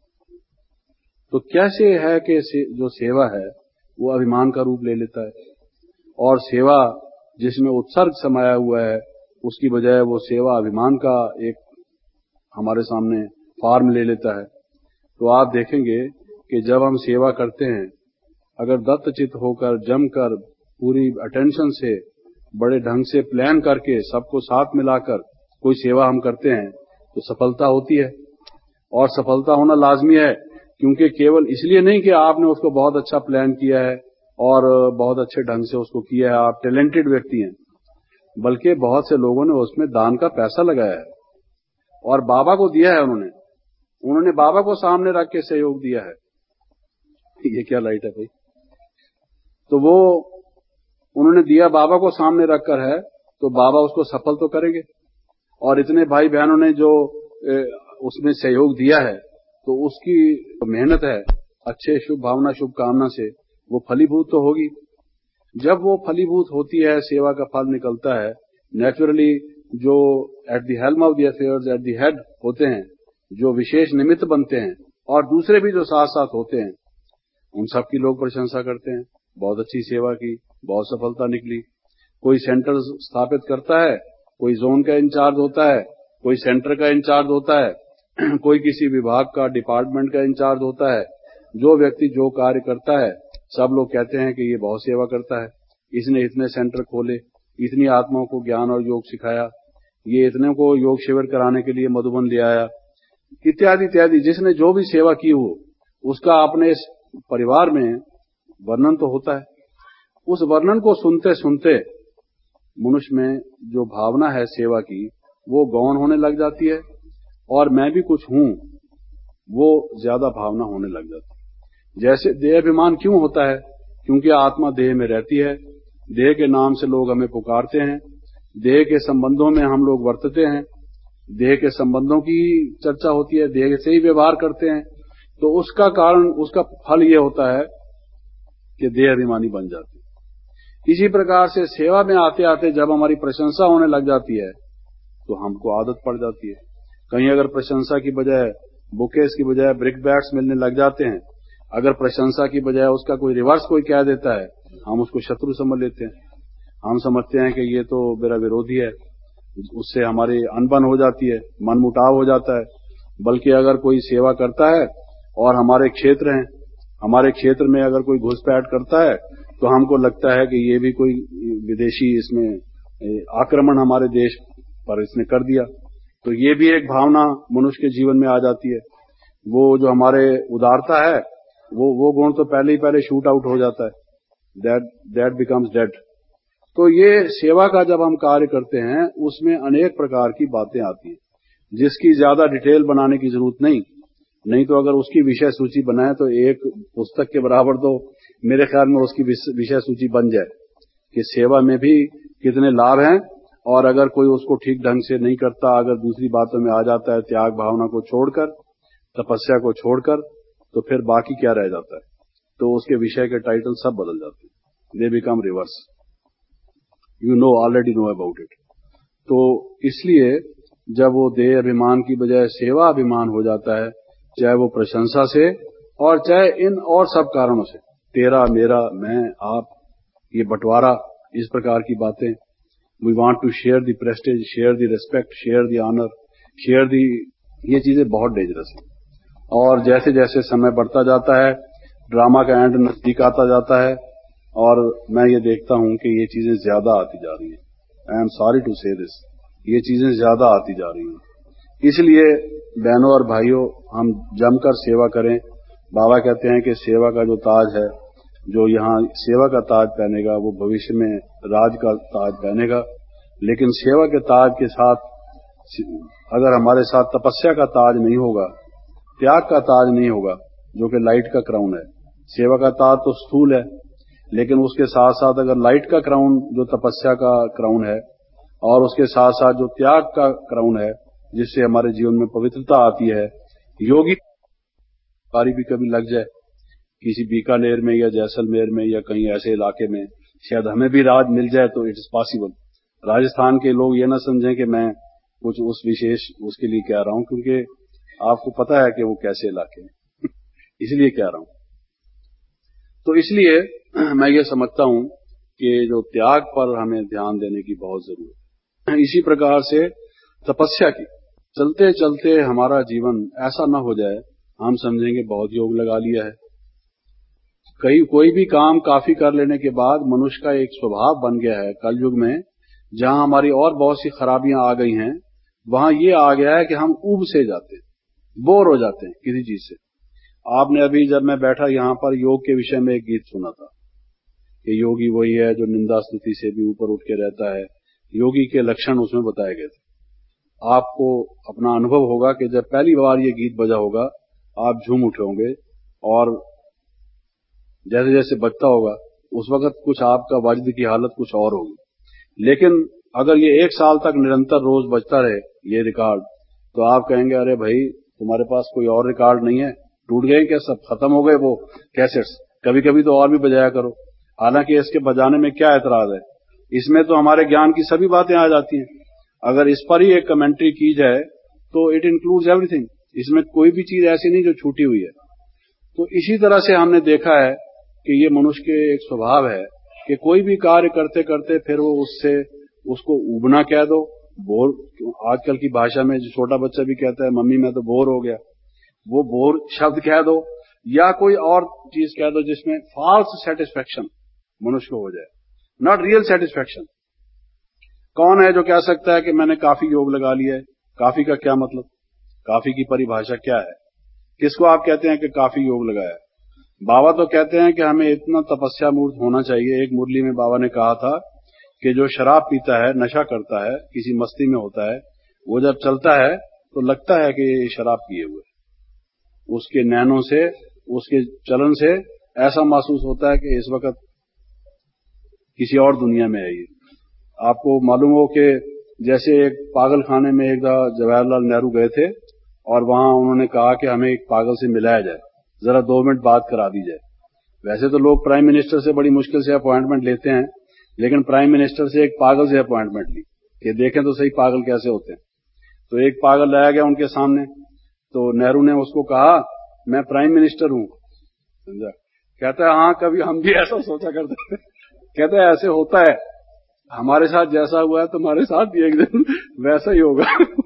तो कैसे है कि से, जो सेवा है वो अभिमान का रूप ले लेता है, और सेवा जिसमें उत्सर्ग समाया हुआ है उसकी बजाय वो सेवा अभिमान का एक हमारे सामने फॉर्म ले लेता है। तो आप देखेंगे कि जब हम सेवा करते हैं, अगर दत्तचित्त होकर जमकर पूरी अटेंशन से बड़े ढंग से प्लान करके सबको साथ मिलाकर कोई सेवा हम करते हैं तो सफलता होती है। और सफलता होना लाजमी है, क्योंकि केवल इसलिए नहीं कि आपने उसको बहुत अच्छा प्लान किया है और बहुत अच्छे ढंग से उसको किया है, आप टैलेंटेड व्यक्ति हैं, बल्कि बहुत से लोगों ने उसमें दान का पैसा लगाया है और बाबा को दिया है। उन्होंने उन्होंने बाबा को सामने रख के सहयोग दिया है। ये क्या लाइट है भाई। तो वो उन्होंने दिया बाबा को सामने रखकर है, तो बाबा उसको सफल तो करेंगे। और इतने भाई बहनों ने जो उसमें सहयोग दिया है, तो उसकी मेहनत है अच्छे शुभ भावना शुभ कामना से वो फलीभूत तो होगी। जब वो फलीभूत होती है, सेवा का फल निकलता है, नेचुरली जो at the helm of the affairs, at the head होते हैं, जो विशेष निमित्त बनते हैं, और दूसरे भी जो साथ साथ होते हैं, उन सबकी लोग प्रशंसा करते हैं, बहुत अच्छी सेवा की, बहुत सफलता निकली। कोई सेंटर स्थापित करता है, कोई जोन का इंचार्ज होता है, कोई सेंटर का इंचार्ज होता है, कोई किसी विभाग का डिपार्टमेंट का इंचार्ज होता है। जो व्यक्ति जो कार्य करता है, सब लोग कहते हैं कि ये बहुत सेवा करता है, इसने इतने सेंटर खोले, इतनी आत्माओं को ज्ञान और योग सिखाया, ये इतने को योग शिविर कराने के लिए मधुबन ले आया, इत्यादि इत्यादि। जिसने जो भी सेवा की हो, उसका अपने परिवार में वर्णन तो होता है। उस वर्णन को सुनते सुनते मनुष्य में जो भावना है सेवा की, वो गौण होने लग जाती है, और मैं भी कुछ हूं, वो ज्यादा भावना होने लग जाती है। जैसे देह अभिमान क्यों होता है? क्योंकि आत्मा देह में रहती है, देह के नाम से लोग हमें पुकारते हैं, देह के संबंधों में हम लोग वर्तते हैं, देह के संबंधों की चर्चा होती है, देह से ही व्यवहार करते हैं। तो उसका कारण, उसका फल ये होता है कि देह अभिमानी बन जाते हैं। इसी प्रकार से सेवा में आते आते जब हमारी प्रशंसा होने लग जाती है, तो हमको आदत पड़ जाती है। कहीं अगर प्रशंसा की बजाय बुकेस की बजाय ब्रिक बैट्स मिलने लग जाते हैं, अगर प्रशंसा की बजाय उसका कोई रिवर्स कोई कह देता है, हम उसको शत्रु समझ लेते हैं। हम समझते हैं कि ये तो मेरा विरोधी है, उससे हमारी अनबन हो जाती है, मन मुटाव हो जाता है। बल्कि अगर कोई सेवा करता है और हमारे क्षेत्र हैं, हमारे क्षेत्र में अगर कोई घुसपैठ करता है, तो हमको लगता है कि ये भी कोई विदेशी इसमें आक्रमण हमारे देश पर इसने कर दिया। तो ये भी एक भावना मनुष्य के जीवन में आ जाती है। वो जो हमारे उदारता है, वो वो गुण तो पहले ही पहले शूट आउट हो जाता है, दैट दैट बिकम्स डेड। तो ये सेवा का जब हम कार्य करते हैं, उसमें अनेक प्रकार की बातें आती हैं, जिसकी ज्यादा डिटेल बनाने की जरूरत नहीं। नहीं तो अगर उसकी विषय सूची बनाए तो एक पुस्तक के बराबर तो मेरे ख्याल में उसकी विषय सूची बन जाए कि सेवा में भी कितने लाभ हैं। और अगर कोई उसको ठीक ढंग से नहीं करता, अगर दूसरी बातों में आ जाता है, त्याग भावना को छोड़कर, तपस्या को छोड़कर, तो फिर बाकी क्या रह जाता है? तो उसके विषय के टाइटल सब बदल जाते हैं, they become reverse. You know already know about it. तो इसलिए जब वो देह अभिमान की बजाय सेवा अभिमान हो जाता है, चाहे वो प्रशंसा से और चाहे इन और सब कारणों से, तेरा मेरा मैं आप, ये बंटवारा, इस प्रकार की बातें, we want to share the prestige, share the respect, share the honour, share the, ये चीजें बहुत डेंजरस है। और जैसे जैसे समय बढ़ता जाता है, ड्रामा का एंड नजदीक आता जाता है, और मैं ये देखता हूं कि ये चीजें ज्यादा आती जा रही हैं। I am sorry to say this, ये चीजें ज्यादा आती जा रही हैं। इसलिए बहनों और भाइयों, हम जमकर सेवा करें। बाबा कहते हैं कि सेवा का जो ताज है, जो यहाँ सेवा का ताज पहनेगा, वो भविष्य में राज का ताज पहनेगा। लेकिन सेवा के ताज के साथ अगर हमारे साथ तपस्या का ताज नहीं होगा, त्याग का ताज नहीं होगा, जो कि लाइट का क्राउन है। सेवा का ताज तो स्थूल है, लेकिन उसके साथ साथ अगर लाइट का क्राउन जो तपस्या का क्राउन है, और उसके साथ साथ जो त्याग का क्राउन है, जिससे हमारे जीवन में पवित्रता आती है, योगी कारी भी कभी लग जाए किसी बीकानेर में या जैसलमेर में या कहीं ऐसे इलाके में, शायद हमें भी राज मिल जाए, तो इट इज पॉसिबल। राजस्थान के लोग ये ना समझें कि मैं कुछ उस विशेष उसके लिए कह रहा हूं, क्योंकि आपको पता है कि वो कैसे इलाके हैं इसलिए कह रहा हूं। तो इसलिए मैं ये समझता हूं कि जो त्याग पर हमें ध्यान देने की बहुत जरूरत है। इसी प्रकार से तपस्या की, चलते चलते हमारा जीवन ऐसा न हो जाए हम समझेंगे बहुत योग लगा लिया है। कई कोई भी काम काफी कर लेने के बाद मनुष्य का एक स्वभाव बन गया है कलयुग में, जहां हमारी और बहुत सी खराबियां आ गई हैं, वहां ये आ गया है कि हम ऊब से जाते हैं, बोर हो जाते हैं किसी चीज से। आपने अभी जब मैं बैठा यहां पर योग के विषय में एक गीत सुना था कि योगी वही है जो निंदा स्तुति से भी ऊपर उठ के रहता है। योगी के लक्षण उसमें बताए गए थे। आपको अपना अनुभव होगा कि जब पहली बार ये गीत बजा होगा, आप झूम उठे होंगे और जैसे जैसे बचता होगा उस वक्त कुछ आपका वजद की हालत कुछ और होगी, लेकिन अगर ये एक साल तक निरंतर रोज बचता रहे ये रिकॉर्ड, तो आप कहेंगे अरे भाई तुम्हारे पास कोई और रिकॉर्ड नहीं है, टूट गए क्या, सब खत्म हो गए वो कैसेट्स, कभी कभी तो और भी बजाया करो। हालांकि इसके बजाने में क्या एतराज है, इसमें तो हमारे ज्ञान की सभी बातें आ जाती हैं। अगर इस पर ही एक कमेंट्री की जाए तो इट इंक्लूड्स एवरीथिंग, इसमें कोई भी चीज ऐसी नहीं जो छूटी हुई है। तो इसी तरह से हमने देखा है कि ये मनुष्य के एक स्वभाव है कि कोई भी कार्य करते करते फिर वो उससे उसको उबना कह दो, बोर, आजकल की भाषा में जो छोटा बच्चा भी कहता है मम्मी मैं तो बोर हो गया, वो बोर शब्द कह दो या कोई और चीज कह दो जिसमें फॉल्स सेटिस्फेक्शन मनुष्य को हो जाए, नॉट रियल सेटिस्फेक्शन। कौन है जो कह सकता है कि मैंने काफी योग लगा लिया है? काफी का क्या मतलब, काफी की परिभाषा क्या है? किसको आप कहते हैं कि काफी योग लगाया? बाबा तो कहते हैं कि हमें इतना तपस्या मूर्त होना चाहिए। एक मुरली में बाबा ने कहा था कि जो शराब पीता है, नशा करता है, किसी मस्ती में होता है, वो जब चलता है तो लगता है कि ये शराब पिए हुए, उसके नैनों से, उसके चलन से ऐसा महसूस होता है कि इस वक्त किसी और दुनिया में है। ये आपको मालूम हो कि जैसे एक पागल खाने में एक जवाहरलाल नेहरू गए थे और वहां उन्होंने कहा कि हमें एक पागल से मिलाया जाए, जरा दो मिनट बात करा दी जाए। वैसे तो लोग प्राइम मिनिस्टर से बड़ी मुश्किल से अपॉइंटमेंट लेते हैं, लेकिन प्राइम मिनिस्टर से एक पागल से अपॉइंटमेंट ली कि देखें तो सही पागल कैसे होते हैं। तो एक पागल लाया गया उनके सामने, तो नेहरू ने उसको कहा मैं प्राइम मिनिस्टर हूं, समझा? कहता है हाँ कभी हम भी ऐसा सोचा करते थे। कहता है ऐसे होता है, हमारे साथ जैसा हुआ है तुम्हारे साथ भी एक दिन वैसा ही होगा।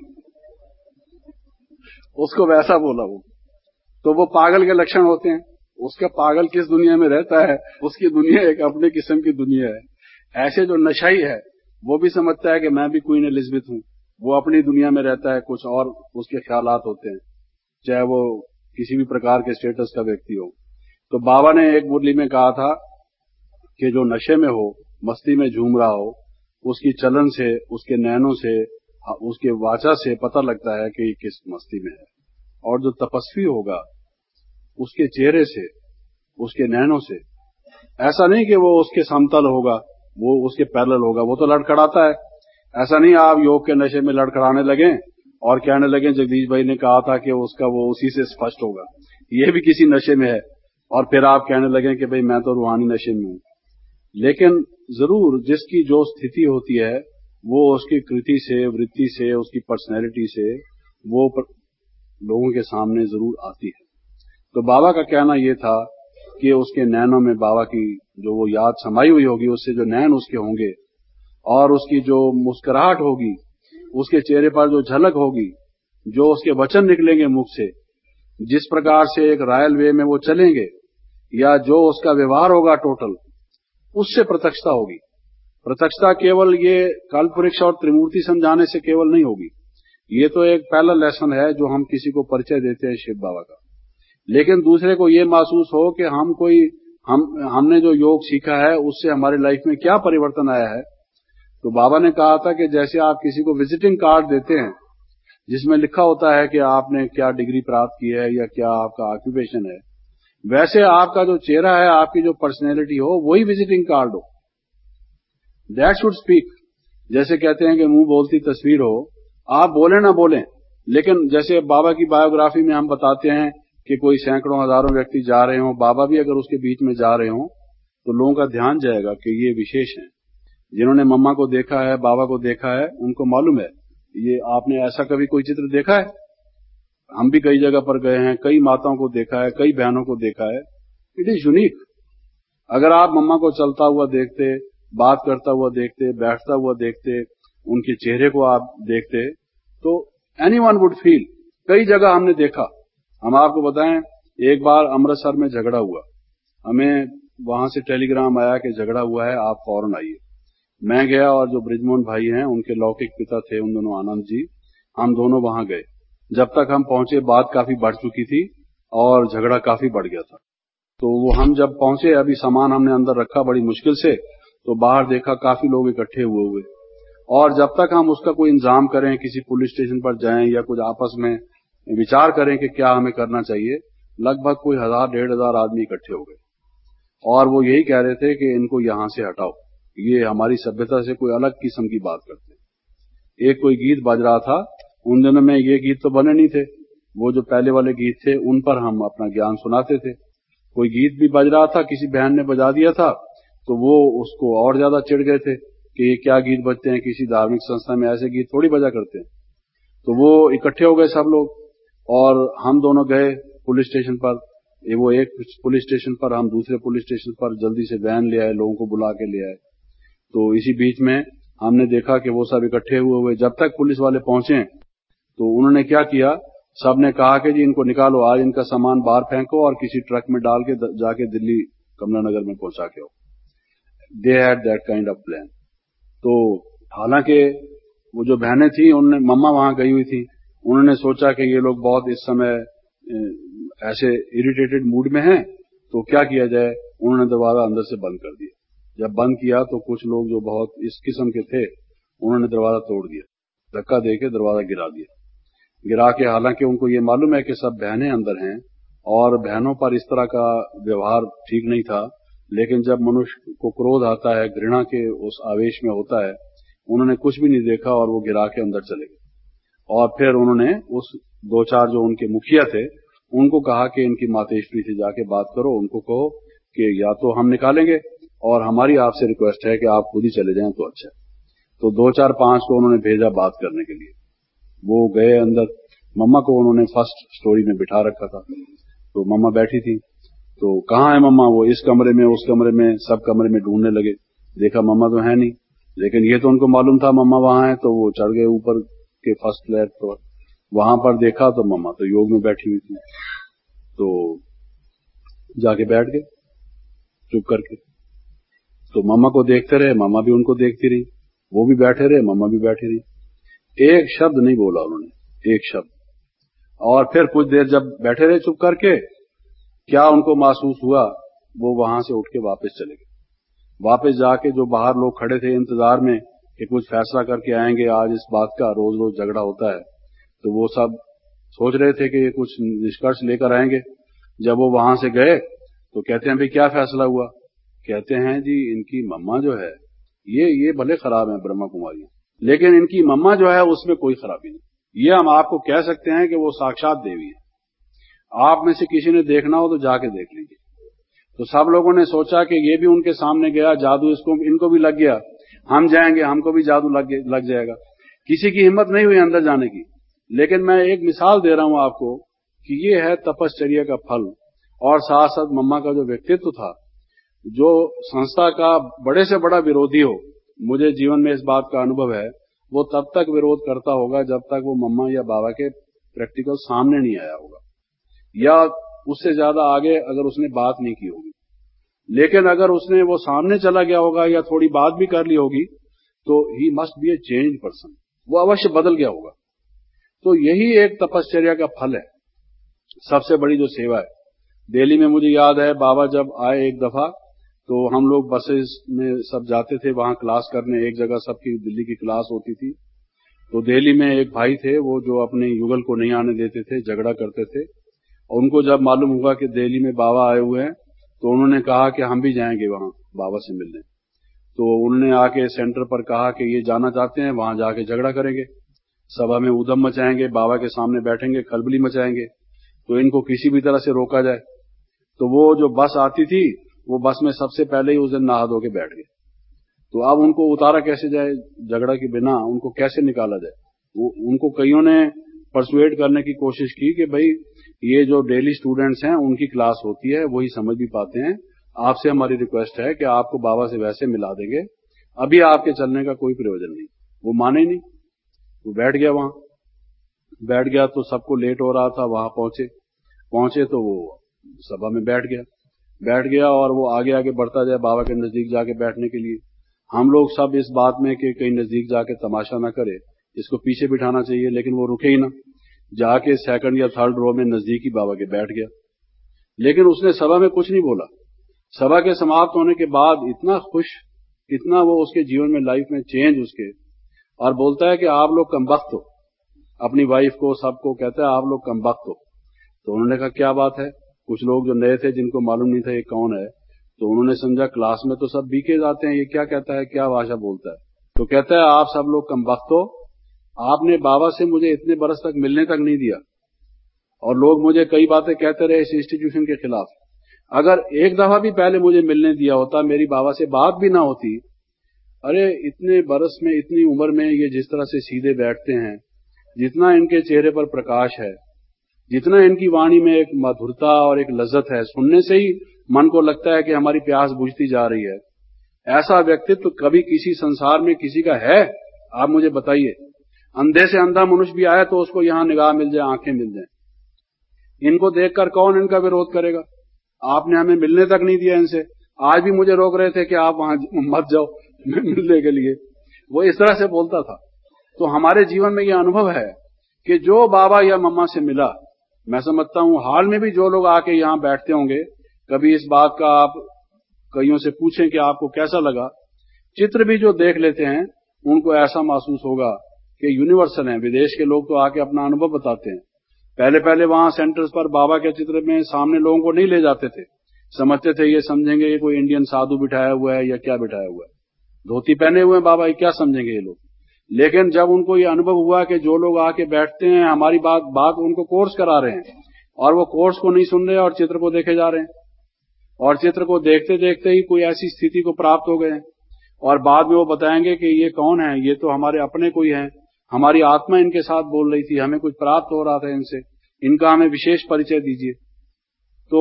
उसको वैसा बोला वो, तो वो पागल के लक्षण होते हैं। उसका पागल किस दुनिया में रहता है, उसकी दुनिया एक अपने किस्म की दुनिया है। ऐसे जो नशाई है वो भी समझता है कि मैं भी क्वीन एलिजाबेथ हूं, वो अपनी दुनिया में रहता है, कुछ और उसके ख्यालात होते हैं, चाहे वो किसी भी प्रकार के स्टेटस का व्यक्ति हो। तो बाबा ने एक मुरली में कहा था कि जो नशे में हो, मस्ती में झूम रहा हो, उसकी चलन से, उसके नैनों से, उसके वाचा से पता लगता है कि किस मस्ती में है। और जो तपस्वी होगा उसके चेहरे से, उसके नैनों से, ऐसा नहीं कि वो उसके समतल होगा, वो उसके पैरेलल होगा, वो तो लड़खड़ाता है। ऐसा नहीं आप योग के नशे में लड़खड़ाने लगे और कहने लगे जगदीश भाई ने कहा था कि उसका वो उसी से स्पष्ट होगा, ये भी किसी नशे में है, और फिर आप कहने लगे कि भाई मैं तो रूहानी नशे में हूं। लेकिन जरूर जिसकी जो स्थिति होती है वो उसकी कृति से, वृत्ति से, उसकी पर्सनैलिटी से वो पर, लोगों के सामने जरूर आती है। तो बाबा का कहना यह था कि उसके नैनों में बाबा की जो वो याद समाई हुई होगी, उससे जो नैन उसके होंगे और उसकी जो मुस्कुराहट होगी, उसके चेहरे पर जो झलक होगी, जो उसके वचन निकलेंगे मुख से, जिस प्रकार से एक रॉयल वे में वो चलेंगे, या जो उसका व्यवहार होगा टोटल, उससे प्रत्यक्षता होगी। प्रत्यक्षता केवल ये कल्प वृक्ष और त्रिमूर्ति समझाने से केवल नहीं होगी। ये तो एक पहला लेसन है जो हम किसी को परिचय देते हैं शिव बाबा का, लेकिन दूसरे को ये महसूस हो कि हम कोई हम हमने जो योग सीखा है उससे हमारी लाइफ में क्या परिवर्तन आया है। तो बाबा ने कहा था कि जैसे आप किसी को विजिटिंग कार्ड देते हैं जिसमें लिखा होता है कि आपने क्या डिग्री प्राप्त की है या क्या आपका ऑक्यूपेशन है, वैसे आपका जो चेहरा है, आपकी जो पर्सनैलिटी हो, वही विजिटिंग कार्ड हो। That should speak. जैसे कहते हैं कि मुंह बोलती तस्वीर हो, आप बोले ना बोलें, लेकिन जैसे बाबा की बायोग्राफी में हम बताते हैं कि कोई सैकड़ों हजारों व्यक्ति जा रहे हो, बाबा भी अगर उसके बीच में जा रहे हो तो लोगों का ध्यान जाएगा कि ये विशेष हैं। जिन्होंने मम्मा को देखा है, बाबा को देखा है, उनको मालूम है। ये आपने ऐसा कभी कोई चित्र देखा है? हम भी कई जगह पर गए हैं, कई माताओं को देखा है, कई बहनों को देखा है। It is unique. अगर आप मम्मा को चलता हुआ देखते, बात करता हुआ देखते, बैठता हुआ देखते, उनके चेहरे को आप देखते, तो एनी वन वुड फील। कई जगह हमने देखा। हम आपको बताएं, एक बार अमृतसर में झगड़ा हुआ, हमें वहां से टेलीग्राम आया कि झगड़ा हुआ है, आप फौरन आइए। मैं गया और जो ब्रिजमोहन भाई हैं, उनके लौकिक पिता थे उन दोनों, आनंद जी, हम दोनों वहां गए। जब तक हम पहुंचे बात काफी बढ़ चुकी थी और झगड़ा काफी बढ़ गया था। तो वो हम जब पहुंचे, अभी सामान हमने अंदर रखा बड़ी मुश्किल से, तो बाहर देखा काफी लोग इकट्ठे हुए हुए, और जब तक हम उसका कोई इंतजाम करें, किसी पुलिस स्टेशन पर जाएं या कुछ आपस में विचार करें कि क्या हमें करना चाहिए, लगभग कोई हजार डेढ़ हजार आदमी इकट्ठे हो गए। और वो यही कह रहे थे कि इनको यहां से हटाओ, ये हमारी सभ्यता से कोई अलग किस्म की बात करते हैं। एक कोई गीत बज रहा था, उन दिनों में ये गीत तो बने नहीं थे, वो जो पहले वाले गीत थे उन पर हम अपना ज्ञान सुनाते थे। कोई गीत भी बज रहा था, किसी बहन ने बजा दिया था तो वो उसको और ज्यादा चिढ़ गए थे कि ये क्या गीत बजते हैं, किसी धार्मिक संस्था में ऐसे गीत थोड़ी बजा करते हैं। तो वो इकट्ठे हो गए सब लोग और हम दोनों गए पुलिस स्टेशन पर। ये वो एक पुलिस स्टेशन पर, हम दूसरे पुलिस स्टेशन पर जल्दी से वैन ले आए, लोगों को बुला के ले आए। तो इसी बीच में हमने देखा कि वो सब इकट्ठे हुए हुए जब तक पुलिस वाले पहुंचे तो उन्होंने क्या किया, सबने कहा कि जी इनको निकालो, आज इनका सामान बाहर फेंको और किसी ट्रक में डाल के जाके दिल्ली कमला नगर में पहुंचा के आओ। They had that kind of plan. तो हालांकि वो जो बहनें थी, उन्होंने मम्मा वहां गई हुई थी, उन्होंने सोचा कि ये लोग बहुत इस समय ऐसे इरिटेटेड मूड में हैं तो क्या किया जाए, उन्होंने दरवाजा अंदर से बंद कर दिया। जब बंद किया तो कुछ लोग जो बहुत इस किस्म के थे उन्होंने दरवाजा तोड़ दिया, धक्का देके दरवाजा गिरा दिया। गिरा के, हालांकि उनको ये मालूम है कि सब बहनें अंदर हैं और बहनों पर इस तरह का व्यवहार ठीक नहीं था, लेकिन जब मनुष्य को क्रोध आता है, घृणा के उस आवेश में होता है, उन्होंने कुछ भी नहीं देखा और वो गिरा के अंदर चले गए। और फिर उन्होंने उस दो चार जो उनके मुखिया थे उनको कहा कि इनकी मातेश्वरी से जाके बात करो, उनको कहो कि या तो हम निकालेंगे और हमारी आपसे रिक्वेस्ट है कि आप खुद ही चले जाएं तो अच्छा है। तो दो चार पांच को उन्होंने भेजा बात करने के लिए। वो गए अंदर, मम्मा को उन्होंने फर्स्ट स्टोरी में बिठा रखा था, तो मम्मा बैठी थी। तो कहाँ है मम्मा, वो इस कमरे में उस कमरे में सब कमरे में ढूंढने लगे, देखा मम्मा तो है नहीं, लेकिन ये तो उनको मालूम था मम्मा वहां है, तो वो चढ़ गए ऊपर के फर्स्ट फ्लैट पर। वहां पर देखा तो मम्मा तो योग में बैठी हुई थी, तो जाके बैठ गए चुप करके। तो मम्मा को देखते रहे, मम्मा भी उनको देखती रही, वो भी बैठे रहे, मम्मा भी बैठी रही। एक शब्द नहीं बोला उन्होंने, एक शब्द। और फिर कुछ देर जब बैठे रहे चुप करके, क्या उनको महसूस हुआ, वो वहां से उठ के वापस चले गए। वापस जाके जो बाहर लोग खड़े थे इंतजार में कि कुछ फैसला करके आएंगे, आज इस बात का रोज रोज झगड़ा होता है, तो वो सब सोच रहे थे कि ये कुछ निष्कर्ष लेकर आएंगे। जब वो वहां से गए तो कहते हैं भाई क्या फैसला हुआ, कहते हैं जी इनकी मम्मा जो है ये ये भले खराब है ब्रह्मा कुमारी, लेकिन इनकी मम्मा जो है उसमें कोई खराबी नहीं, ये हम आपको कह सकते हैं कि वो साक्षात देवी है। आप में से किसी ने देखना हो तो जाके देख लीजिए। तो सब लोगों ने सोचा कि ये भी उनके सामने गया, जादू इसको इनको भी लग गया, हम जाएंगे हमको भी जादू लग, लग जाएगा। किसी की हिम्मत नहीं हुई अंदर जाने की। लेकिन मैं एक मिसाल दे रहा हूं आपको कि ये है तपश्चर्या का फल। और साथ साथ मम्मा का जो व्यक्तित्व था, जो संस्था का बड़े से बड़ा विरोधी हो, मुझे जीवन में इस बात का अनुभव है, वो तब तक विरोध करता होगा जब तक वो मम्मा या बाबा के प्रैक्टिकल सामने नहीं आया होगा, या उससे ज्यादा आगे अगर उसने बात नहीं की होगी। लेकिन अगर उसने वो सामने चला गया होगा या थोड़ी बात भी कर ली होगी तो he must be a change person, वो अवश्य बदल गया होगा। तो यही एक तपश्चर्या का फल है, सबसे बड़ी जो सेवा है। दिल्ली में मुझे याद है बाबा जब आए एक दफा, तो हम लोग बसेस में सब जाते थे वहां क्लास करने, एक जगह सबकी दिल्ली की क्लास होती थी। तो दिल्ली में एक भाई थे वो जो अपने युगल को नहीं आने देते थे, झगड़ा करते थे। और उनको जब मालूम हुआ कि दिल्ली में बाबा आए हुए हैं तो उन्होंने कहा कि हम भी जाएंगे वहां बाबा से मिलने। तो उन्होंने आके सेंटर पर कहा कि ये जाना चाहते हैं, वहां जाके झगड़ा करेंगे, सभा में उधम मचाएंगे, बाबा के सामने बैठेंगे, खलबली मचाएंगे, तो इनको किसी भी तरह से रोका जाए। तो वो जो बस आती थी वो बस में सबसे पहले ही उस दिन नहा धो के बैठ गए। तो अब उनको उतारा कैसे जाए, झगड़ा के बिना उनको कैसे निकाला जाए। वो उनको कईयों ने परसुएट करने की कोशिश की कि भाई ये जो डेली स्टूडेंट्स हैं उनकी क्लास होती है, वही समझ भी पाते हैं, आपसे हमारी रिक्वेस्ट है कि आपको बाबा से वैसे मिला देंगे, अभी आपके चलने का कोई प्रयोजन नहीं। वो माने नहीं, वो बैठ गया वहां बैठ गया तो सबको लेट हो रहा था, वहां पहुंचे पहुंचे तो वो सभा में बैठ गया बैठ गया और वो आगे आगे बढ़ता जाए बाबा के नजदीक जाके बैठने के लिए। हम लोग सब इस बात में कि कहीं नजदीक जाके तमाशा ना करे, इसको पीछे बिठाना चाहिए, लेकिन वो रुके ही ना, जाके सेकंड या थर्ड रो में नजदीकी बाबा के बैठ गया। लेकिन उसने सभा में कुछ नहीं बोला। सभा के समाप्त होने के बाद इतना खुश, इतना वो उसके जीवन में लाइफ में चेंज उसके, और बोलता है कि आप लोग कमबख्त हो, अपनी वाइफ को सबको कहता है आप लोग कमबख्त हो। तो उन्होंने कहा क्या बात है। कुछ लोग जो नए थे जिनको मालूम नहीं था ये कौन है, तो उन्होंने समझा क्लास में तो सब बीके जाते हैं, ये क्या कहता है, क्या भाषा बोलता है। तो कहता है आप सब लोग कमबख्त हो, आपने बाबा से मुझे इतने बरस तक मिलने तक नहीं दिया और लोग मुझे कई बातें कहते रहे इस इंस्टीट्यूशन के खिलाफ। अगर एक दफा भी पहले मुझे मिलने दिया होता, मेरी बाबा से बात भी ना होती। अरे इतने बरस में, इतनी उम्र में ये जिस तरह से सीधे बैठते हैं, जितना इनके चेहरे पर प्रकाश है, जितना इनकी वाणी में एक मधुरता और एक लज्जत है, सुनने से ही मन को लगता है कि हमारी प्यास बुझती जा रही है। ऐसा व्यक्तित्व कभी किसी संसार में किसी का है? आप मुझे बताइए। अंधे से अंधा मनुष्य भी आए तो उसको यहां निगाह मिल जाए, आंखें मिल जाए। इनको देखकर कौन इनका विरोध करेगा? आपने हमें मिलने तक नहीं दिया इनसे। आज भी मुझे रोक रहे थे कि आप वहां मत जाओ मिलने के लिए। वो इस तरह से बोलता था। तो हमारे जीवन में यह अनुभव है कि जो बाबा या मम्मा से मिला, मैं समझता हूं हाल में भी जो लोग आके यहां बैठते होंगे, कभी इस बात का आप कईयों से पूछें कि आपको कैसा लगा। चित्र भी जो देख लेते हैं उनको ऐसा महसूस होगा कि यूनिवर्सल हैं। विदेश के लोग तो आके अपना अनुभव बताते हैं। पहले पहले वहां सेंटर्स पर बाबा के चित्र में सामने लोगों को नहीं ले जाते थे, समझते थे ये समझेंगे ये कोई इंडियन साधु बिठाया हुआ है या क्या बिठाया हुआ है, धोती पहने हुए बाबा, ये क्या समझेंगे ये लोग। लेकिन जब उनको ये अनुभव हुआ कि जो लोग आके बैठते हैं हमारी बात बात उनको कोर्स करा रहे हैं और वो कोर्स को नहीं सुन रहे और चित्र को देखे जा रहे हैं, और चित्र को देखते देखते ही कोई ऐसी स्थिति को प्राप्त हो गए हैं और बाद में वो बताएंगे कि ये कौन है, ये तो हमारे अपने कोई हैं, हमारी आत्मा इनके साथ बोल रही थी, हमें कुछ प्राप्त हो रहा था इनसे, इनका हमें विशेष परिचय दीजिए। तो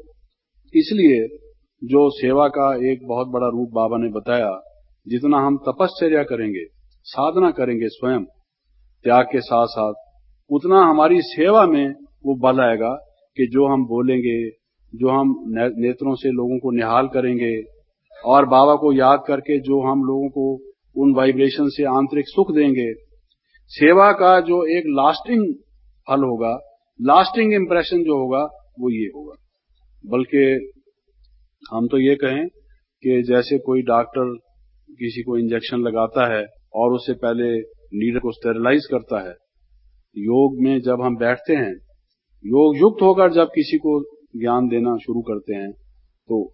इसलिए जो सेवा का एक बहुत बड़ा रूप बाबा ने बताया, जितना हम तपश्चर्या करेंगे, साधना करेंगे स्वयं त्याग के साथ साथ, उतना हमारी सेवा में वो बल आएगा कि जो हम बोलेंगे, जो हम नेत्रों से लोगों को निहाल करेंगे और बाबा को याद करके जो हम लोगों को उन वाइब्रेशन से आंतरिक सुख देंगे, सेवा का जो एक लास्टिंग फल होगा, लास्टिंग इंप्रेशन जो होगा वो ये होगा। बल्कि हम तो ये कहें कि जैसे कोई डॉक्टर किसी को इंजेक्शन लगाता है और उससे पहले नीडल को स्टेरिलाइज करता है, योग में जब हम बैठते हैं, योग युक्त होकर जब किसी को ज्ञान देना शुरू करते हैं, तो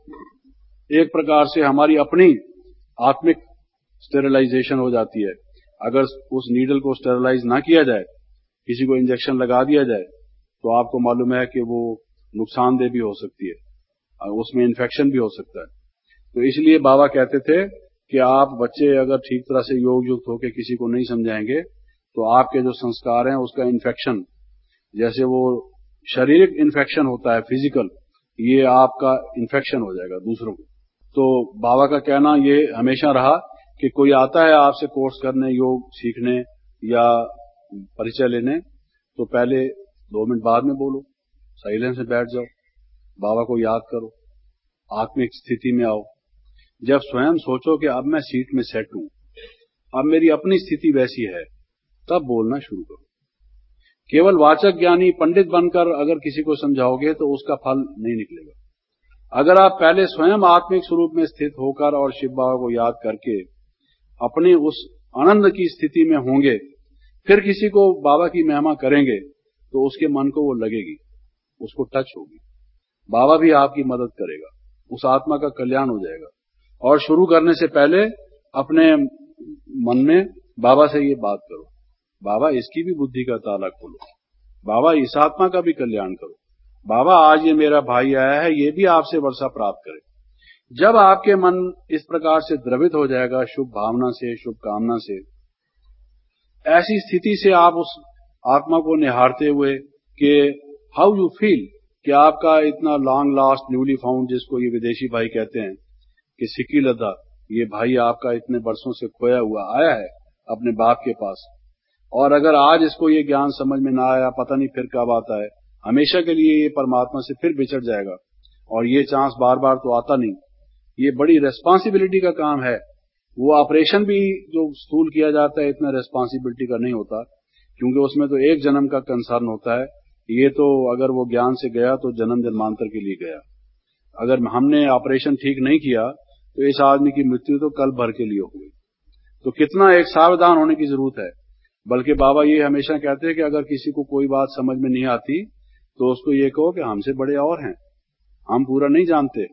एक प्रकार से हमारी अपनी आत्मिक स्टेरिलाइजेशन हो जाती है। अगर उस नीडल को स्टेरिलाइज ना किया जाए, किसी को इंजेक्शन लगा दिया जाए, तो आपको मालूम है कि वो नुकसानदेह भी हो सकती है, उसमें इन्फेक्शन भी हो सकता है। तो इसलिए बाबा कहते थे कि आप बच्चे अगर ठीक तरह से योग युक्त होकर किसी को नहीं समझाएंगे तो आपके जो संस्कार हैं उसका इन्फेक्शन, जैसे वो शारीरिक इन्फेक्शन होता है फिजिकल, ये आपका इन्फेक्शन हो जाएगा दूसरों को। तो बाबा का कहना ये हमेशा रहा कि कोई आता है आपसे कोर्स करने, योग सीखने या परिचय लेने, तो पहले दो मिनट बाद में बोलो, साइलेंस में बैठ जाओ, बाबा को याद करो, आत्मिक स्थिति में आओ। जब स्वयं सोचो कि अब मैं सीट में सेट हूं, अब मेरी अपनी स्थिति वैसी है, तब बोलना शुरू करो। केवल वाचक ज्ञानी पंडित बनकर अगर किसी को समझाओगे तो उसका फल नहीं निकलेगा। अगर आप पहले स्वयं आत्मिक स्वरूप में स्थित होकर और शिव बाबा को याद करके अपनी उस आनंद की स्थिति में होंगे, फिर किसी को बाबा की महिमा करेंगे तो उसके मन को वो लगेगी, उसको टच होगी, बाबा भी आपकी मदद करेगा, उस आत्मा का कल्याण हो जाएगा। और शुरू करने से पहले अपने मन में बाबा से ये बात करो, बाबा इसकी भी बुद्धि का ताला खोलो, बाबा इस आत्मा का भी कल्याण करो, बाबा आज ये मेरा भाई आया है, ये भी आपसे वर्षा प्राप्त करे। जब आपके मन इस प्रकार से द्रवित हो जाएगा शुभ भावना से, शुभ कामना से, ऐसी स्थिति से आप उस आत्मा को निहारते हुए कि हाउ यू फील, कि आपका इतना लॉन्ग लास्ट न्यूली फाउंड, जिसको ये विदेशी भाई कहते हैं कि सिक्की लद्दा, ये भाई आपका इतने वर्षों से खोया हुआ आया है अपने बाप के पास, और अगर आज इसको ये ज्ञान समझ में ना आया, पता नहीं फिर कब आता है, हमेशा के लिए ये परमात्मा से फिर बिछड़ जाएगा और ये चांस बार बार तो आता नहीं। ये बड़ी रेस्पॉन्सिबिलिटी का काम है। वो ऑपरेशन भी जो स्थूल किया जाता है इतना रेस्पॉन्सिबिलिटी का नहीं होता, क्योंकि उसमें तो एक जन्म का कंसर्न होता है। ये तो अगर वो ज्ञान से गया तो जन्म जन्मांतर के लिए गया। अगर हमने ऑपरेशन ठीक नहीं किया तो इस आदमी की मृत्यु तो कल भर के लिए हो गई। तो कितना एक सावधान होने की जरूरत है। बल्कि बाबा ये हमेशा कहते हैं कि अगर किसी को कोई बात समझ में नहीं आती तो उसको ये कहो कि हमसे बड़े और हैं, हम पूरा नहीं जानते,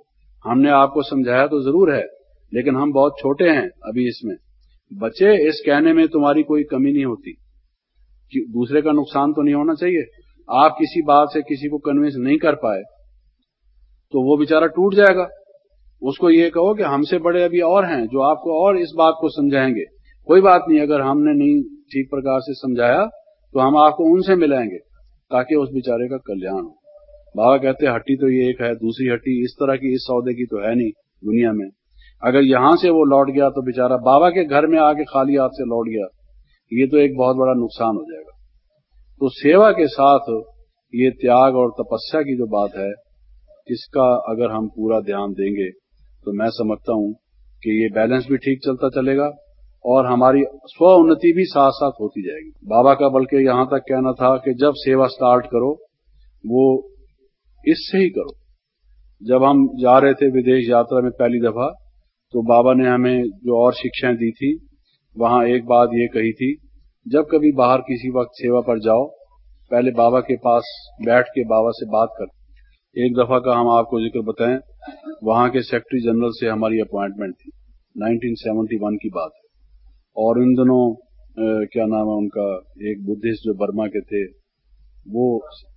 हमने आपको समझाया तो जरूर है, लेकिन हम बहुत छोटे हैं अभी इसमें। बच्चे, इस कहने में तुम्हारी कोई कमी नहीं होती कि दूसरे का नुकसान तो नहीं होना चाहिए। आप किसी बात से किसी को कन्विंस नहीं कर पाए तो वो बेचारा टूट जाएगा। उसको ये कहो कि हमसे बड़े अभी और हैं जो आपको और इस बात को समझाएंगे। कोई बात नहीं, अगर हमने नहीं ठीक प्रकार से समझाया तो हम आपको उनसे मिलाएंगे ताकि उस बेचारे का कल्याण हो। बाबा कहते हैं हड्डी तो ये एक है, दूसरी हड्डी इस तरह की इस सौदे की तो है नहीं दुनिया में। अगर यहां से वो लौट गया तो बेचारा बाबा के घर में आके खाली हाथ से लौट गया, ये तो एक बहुत बड़ा नुकसान हो जाएगा। तो सेवा के साथ ये त्याग और तपस्या की जो बात है, इसका अगर हम पूरा ध्यान देंगे तो मैं समझता हूं कि ये बैलेंस भी ठीक चलता चलेगा और हमारी स्व उन्नति भी साथ साथ होती जाएगी। बाबा का बल्कि यहां तक कहना था कि जब सेवा स्टार्ट करो वो इससे ही करो। जब हम जा रहे थे विदेश यात्रा में पहली दफा, तो बाबा ने हमें जो और शिक्षाएं दी थी, वहां एक बात ये कही थी, जब कभी बाहर किसी वक्त सेवा पर जाओ, पहले बाबा के पास बैठ के बाबा से बात कर। एक दफा का हम आपको जिक्र बताएं, वहां के सेक्रेटरी जनरल से हमारी अपॉइंटमेंट थी, नाइनटीन सेवेंटी वन की बात है। और इन दिनों आ, क्या नाम है उनका, एक बुद्धिस्ट जो बर्मा के थे, वो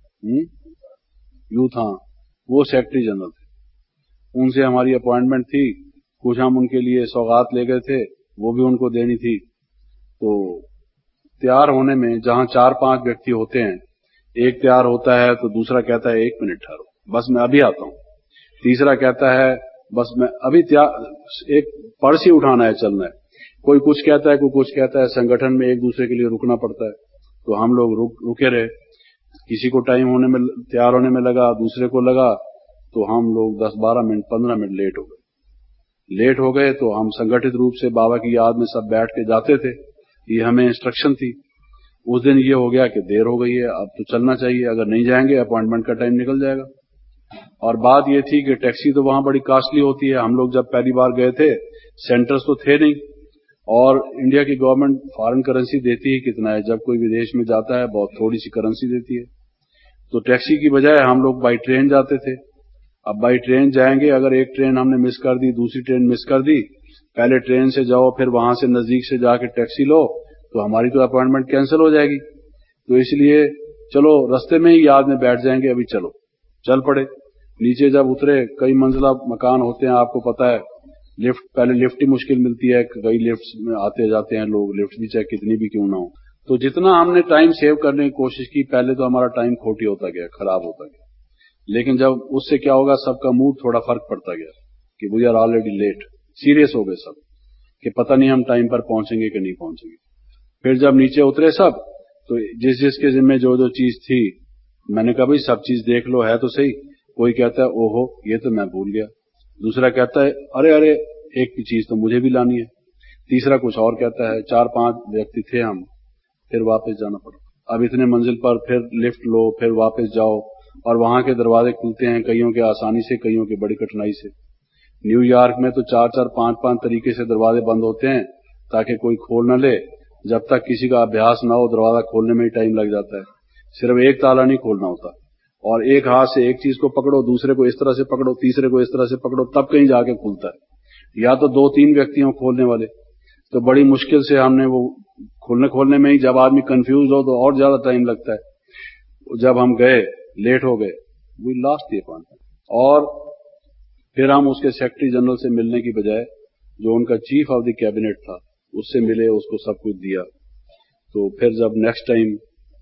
यूथ, हाँ, वो सेक्रेटरी जनरल थे। उनसे हमारी अपॉइंटमेंट थी। कुछ हम उनके लिए सौगात ले गए थे, वो भी उनको देनी थी। तो तैयार होने में जहां चार पांच व्यक्ति होते हैं, एक तैयार होता है तो दूसरा कहता है एक मिनट ठहरो, बस मैं अभी आता हूं। तीसरा कहता है बस मैं अभी तैयार, एक पर्स ही उठाना है, चलना है। कोई कुछ कहता है, कोई कुछ कहता है। संगठन में एक दूसरे के लिए रुकना पड़ता है, तो हम लोग रुक, रुके रहे। किसी को टाइम होने में, तैयार होने में लगा, दूसरे को लगा, तो हम लोग दस बारह मिनट पंद्रह मिनट लेट हो गए। लेट हो गए तो हम संगठित रूप से बाबा की याद में सब बैठ के जाते थे, ये हमें इंस्ट्रक्शन थी। उस दिन ये हो गया कि देर हो गई है, अब तो चलना चाहिए, अगर नहीं जाएंगे अपॉइंटमेंट का टाइम निकल जाएगा। और बात ये थी कि टैक्सी तो वहां बड़ी कॉस्टली होती है। हम लोग जब पहली बार गए थे, सेंटर्स तो थे नहीं, और इंडिया की गवर्नमेंट फॉरेन करेंसी देती ही कितना है, जब कोई विदेश में जाता है बहुत थोड़ी सी करेंसी देती है। तो टैक्सी की बजाय हम लोग बाई ट्रेन जाते थे। अब बाई ट्रेन जाएंगे, अगर एक ट्रेन हमने मिस कर दी, दूसरी ट्रेन मिस कर दी, पहले ट्रेन से जाओ, फिर वहां से नजदीक से जाके टैक्सी लो, तो हमारी तो अपॉइंटमेंट कैंसिल हो जाएगी। तो इसलिए चलो रास्ते में ही याद में बैठ जाएंगे, अभी चलो, चल पड़े। नीचे जब उतरे, कई मंजिला मकान होते हैं, आपको पता है, लिफ्ट, पहले लिफ्ट ही मुश्किल मिलती है, कई लिफ्ट में आते जाते हैं लोग, लिफ्ट भी चाहे कितनी भी क्यों ना हो। तो जितना हमने टाइम सेव करने की कोशिश की, पहले तो हमारा टाइम खोटी होता गया, खराब होता गया। लेकिन जब उससे क्या होगा, सबका मूड थोड़ा फर्क पड़ता गया कि we are already late, serious हो गए सब कि पता नहीं हम टाइम पर पहुंचेंगे कि नहीं पहुंचेंगे। फिर जब नीचे उतरे सब, तो जिस जिसके जिम्मे जो जो चीज थी, मैंने कहा भाई सब चीज देख लो, है तो सही। कोई कहता है ओहो ये तो मैं भूल गया, दूसरा कहता है अरे अरे एक की चीज तो मुझे भी लानी है, तीसरा कुछ और कहता है। चार पांच व्यक्ति थे हम, फिर वापस जाना पड़ा। अब इतने मंजिल पर फिर लिफ्ट लो, फिर वापस जाओ, और वहां के दरवाजे खुलते हैं, कईयों के आसानी से, कईयों के बड़ी कठिनाई से। न्यूयॉर्क में तो चार चार पांच पांच तरीके से दरवाजे बंद होते हैं ताकि कोई खोल न ले। जब तक किसी का अभ्यास ना हो, दरवाजा खोलने में ही टाइम लग जाता है। सिर्फ एक ताला नहीं खोलना होता, और एक हाथ से एक चीज को पकड़ो, दूसरे को इस तरह से पकड़ो, तीसरे को इस तरह से पकड़ो, तब कहीं जाके खुलता है। या तो दो तीन व्यक्ति हों खोलने वाले, तो बड़ी मुश्किल से हमने वो खोलने खोलने में ही, जब आदमी कंफ्यूज हो तो और ज्यादा टाइम लगता है। जब हम गए, लेट हो गए, वी लॉस्ट द अपॉइंटमेंट। और फिर हम उसके सेक्रेटरी जनरल से मिलने की बजाय जो उनका चीफ ऑफ द कैबिनेट था उससे मिले, उसको सब कुछ दिया। तो फिर जब नेक्स्ट टाइम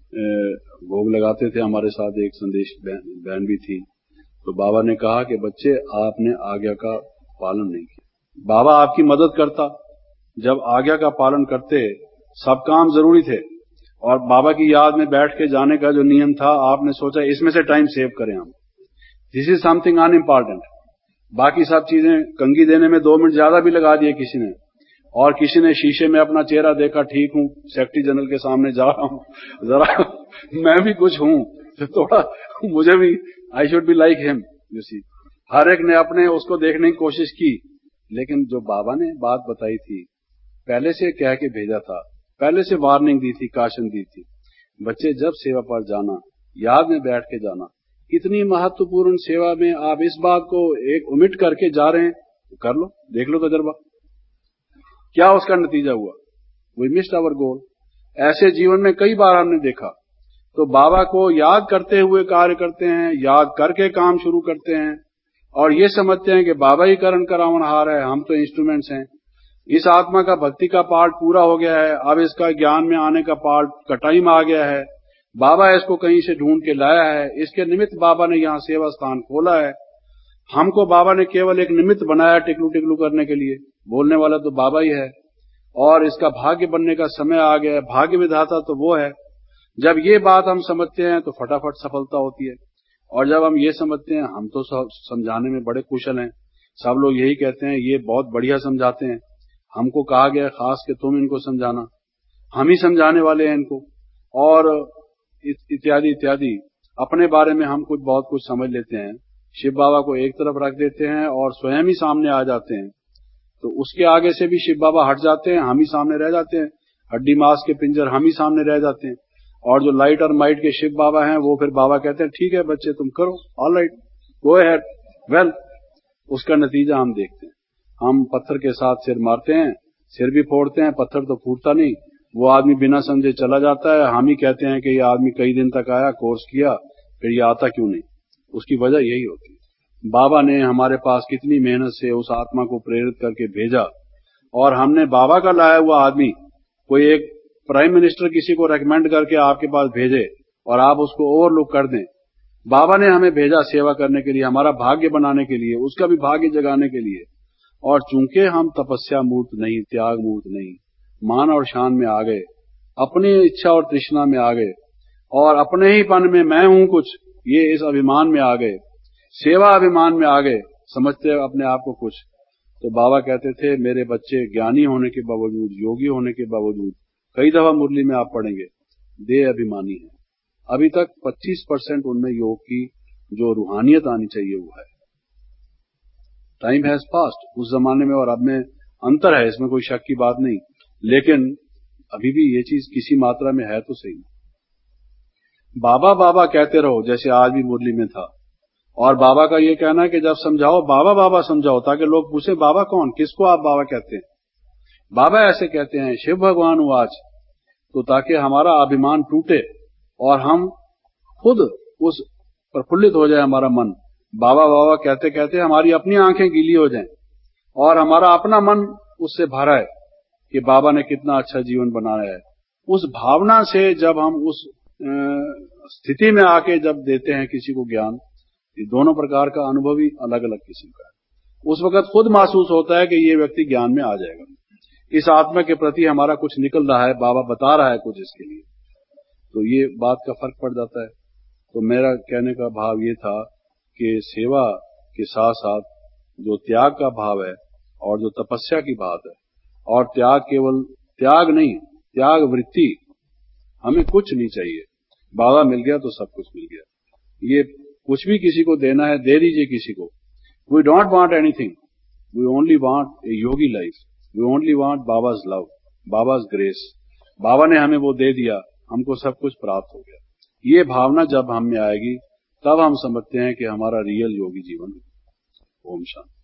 भोग लगाते थे, हमारे साथ एक संदेश बहन भी थी, तो बाबा ने कहा कि बच्चे आपने आज्ञा का पालन नहीं किया। बाबा आपकी मदद करता, जब आज्ञा का पालन करते, सब काम जरूरी थे, और बाबा की याद में बैठ के जाने का जो नियम था, आपने सोचा इसमें से टाइम सेव करें हम, दिस इज समथिंग अनइम्पॉर्टेंट। बाकी सब चीजें, कंगी देने में दो मिनट ज्यादा भी लगा दिए किसी ने, और किसी ने शीशे में अपना चेहरा देखा, ठीक हूं, सेक्रेटरी जनरल के सामने जा रहा हूं, जरा मैं भी कुछ हूं, तो थोड़ा मुझे भी, I should be like him, you see. हर एक ने अपने उसको देखने की कोशिश की, लेकिन जो बाबा ने बात बताई थी, पहले से कह के भेजा था, पहले से वार्निंग दी थी, काशन दी थी, बच्चे जब सेवा पर जाना, याद में बैठ के जाना, इतनी महत्वपूर्ण सेवा में आप इस बात को एक ओमिट करके जा रहे हैं, तो कर लो, देख लो तजर्बा क्या उसका नतीजा हुआ। We missed our goal. ऐसे जीवन में कई बार हमने देखा। तो बाबा को याद करते हुए कार्य करते हैं, याद करके काम शुरू करते हैं और ये समझते हैं कि बाबा ही करण करावनहार है, हम तो इंस्ट्रूमेंट्स हैं। इस आत्मा का भक्ति का पार्ट पूरा हो गया है, अब इसका ज्ञान में आने का पार्ट का टाइम आ गया है। बाबा इसको कहीं से ढूंढ के लाया है, इसके निमित्त बाबा ने यहाँ सेवा स्थान खोला है। हमको बाबा ने केवल एक निमित्त बनाया टिकलू टिकलू करने के लिए, बोलने वाला तो बाबा ही है और इसका भाग्य बनने का समय आ गया है। भाग्य विधाता तो वो है। जब ये बात हम समझते हैं तो फटाफट सफलता होती है। और जब हम ये समझते हैं हम तो समझाने में बड़े कुशल हैं, सब लोग यही कहते हैं ये बहुत बढ़िया समझाते हैं, हमको कहा गया खास कि तुम इनको समझाना, हम ही समझाने वाले हैं इनको, और इत्यादि इत्यादि। अपने बारे में हम कुछ बहुत कुछ समझ लेते हैं, शिव बाबा को एक तरफ रख देते हैं और स्वयं ही सामने आ जाते हैं। तो उसके आगे से भी शिव बाबा हट जाते हैं, हम ही सामने रह जाते हैं। हड्डी मांस के पिंजर हम ही सामने रह जाते हैं। और जो लाइट और माइट के शिव बाबा हैं वो फिर बाबा कहते हैं ठीक है बच्चे तुम करो, all right, go ahead, well. उसका नतीजा हम देखते हैं। हम पत्थर के साथ सिर मारते हैं, सिर भी फोड़ते हैं, पत्थर तो फूटता नहीं, वो आदमी बिना समझे चला जाता है। हम ही कहते हैं कि ये आदमी कई दिन तक आया, कोर्स किया, फिर ये आता क्यों नहीं। उसकी वजह यही होती है, बाबा ने हमारे पास कितनी मेहनत से उस आत्मा को प्रेरित करके भेजा और हमने बाबा का लाया हुआ आदमी, कोई एक प्राइम मिनिस्टर किसी को रेकमेंड करके आपके पास भेजे और आप उसको ओवरलुक कर दें। बाबा ने हमें भेजा सेवा करने के लिए, हमारा भाग्य बनाने के लिए, उसका भी भाग्य जगाने के लिए। और चूंकि हम तपस्या मूर्त नहीं, त्याग मूर्त नहीं, मान और शान में आ गए, अपनी इच्छा और तृष्णा में आ गए और अपने ही पन में मैं हूं कुछ, ये इस अभिमान में आ गए, सेवा अभिमान में आ गए, समझते अपने आप को कुछ। तो बाबा कहते थे मेरे बच्चे ज्ञानी होने के बावजूद, योगी होने के बावजूद, कई दफा मुरली में आप पढ़ेंगे, दे अभिमानी है। अभी तक पच्चीस परसेंट उनमें योग की जो रूहानियत आनी चाहिए वो है। टाइम हैज पास्ट, उस जमाने में और अब में अंतर है, इसमें कोई शक की बात नहीं, लेकिन अभी भी ये चीज किसी मात्रा में है तो सही। बाबा बाबा कहते रहो, जैसे आज भी मुरली में था। और बाबा का ये कहना है कि जब समझाओ बाबा बाबा समझाओ, ताकि लोग पूछे बाबा कौन, किसको आप बाबा कहते हैं। बाबा ऐसे कहते हैं, शिव भगवान हूं आज, तो ताकि हमारा अभिमान टूटे और हम खुद उस प्रफुल्लित हो जाए हमारा मन। बाबा बाबा कहते कहते हमारी अपनी आंखें गीली हो जाएं और हमारा अपना मन उससे भरा है कि बाबा ने कितना अच्छा जीवन बनाया है। उस भावना से जब हम उस स्थिति में आके जब देते हैं किसी को ज्ञान, ये दोनों प्रकार का अनुभव ही अलग अलग किस्म का है। उस वक्त खुद महसूस होता है कि ये व्यक्ति ज्ञान में आ जाएगा, इस आत्मा के प्रति हमारा कुछ निकल रहा है, बाबा बता रहा है कुछ इसके लिए, तो ये बात का फर्क पड़ जाता है। तो मेरा कहने का भाव ये था कि सेवा के साथ साथ जो त्याग का भाव है और जो तपस्या की बात है, और त्याग केवल त्याग नहीं, त्याग वृत्ति, हमें कुछ नहीं चाहिए, बाबा मिल गया तो सब कुछ मिल गया। ये कुछ भी किसी को देना है दे दीजिए किसी को। We don't want anything, we only want a yogi life, we only want Baba's love, Baba's grace. Baba ने हमें वो दे दिया, हमको सब कुछ प्राप्त हो गया। ये भावना जब हम में आएगी तब हम समझते हैं कि हमारा रियल योगी जीवन है। ओम शांति।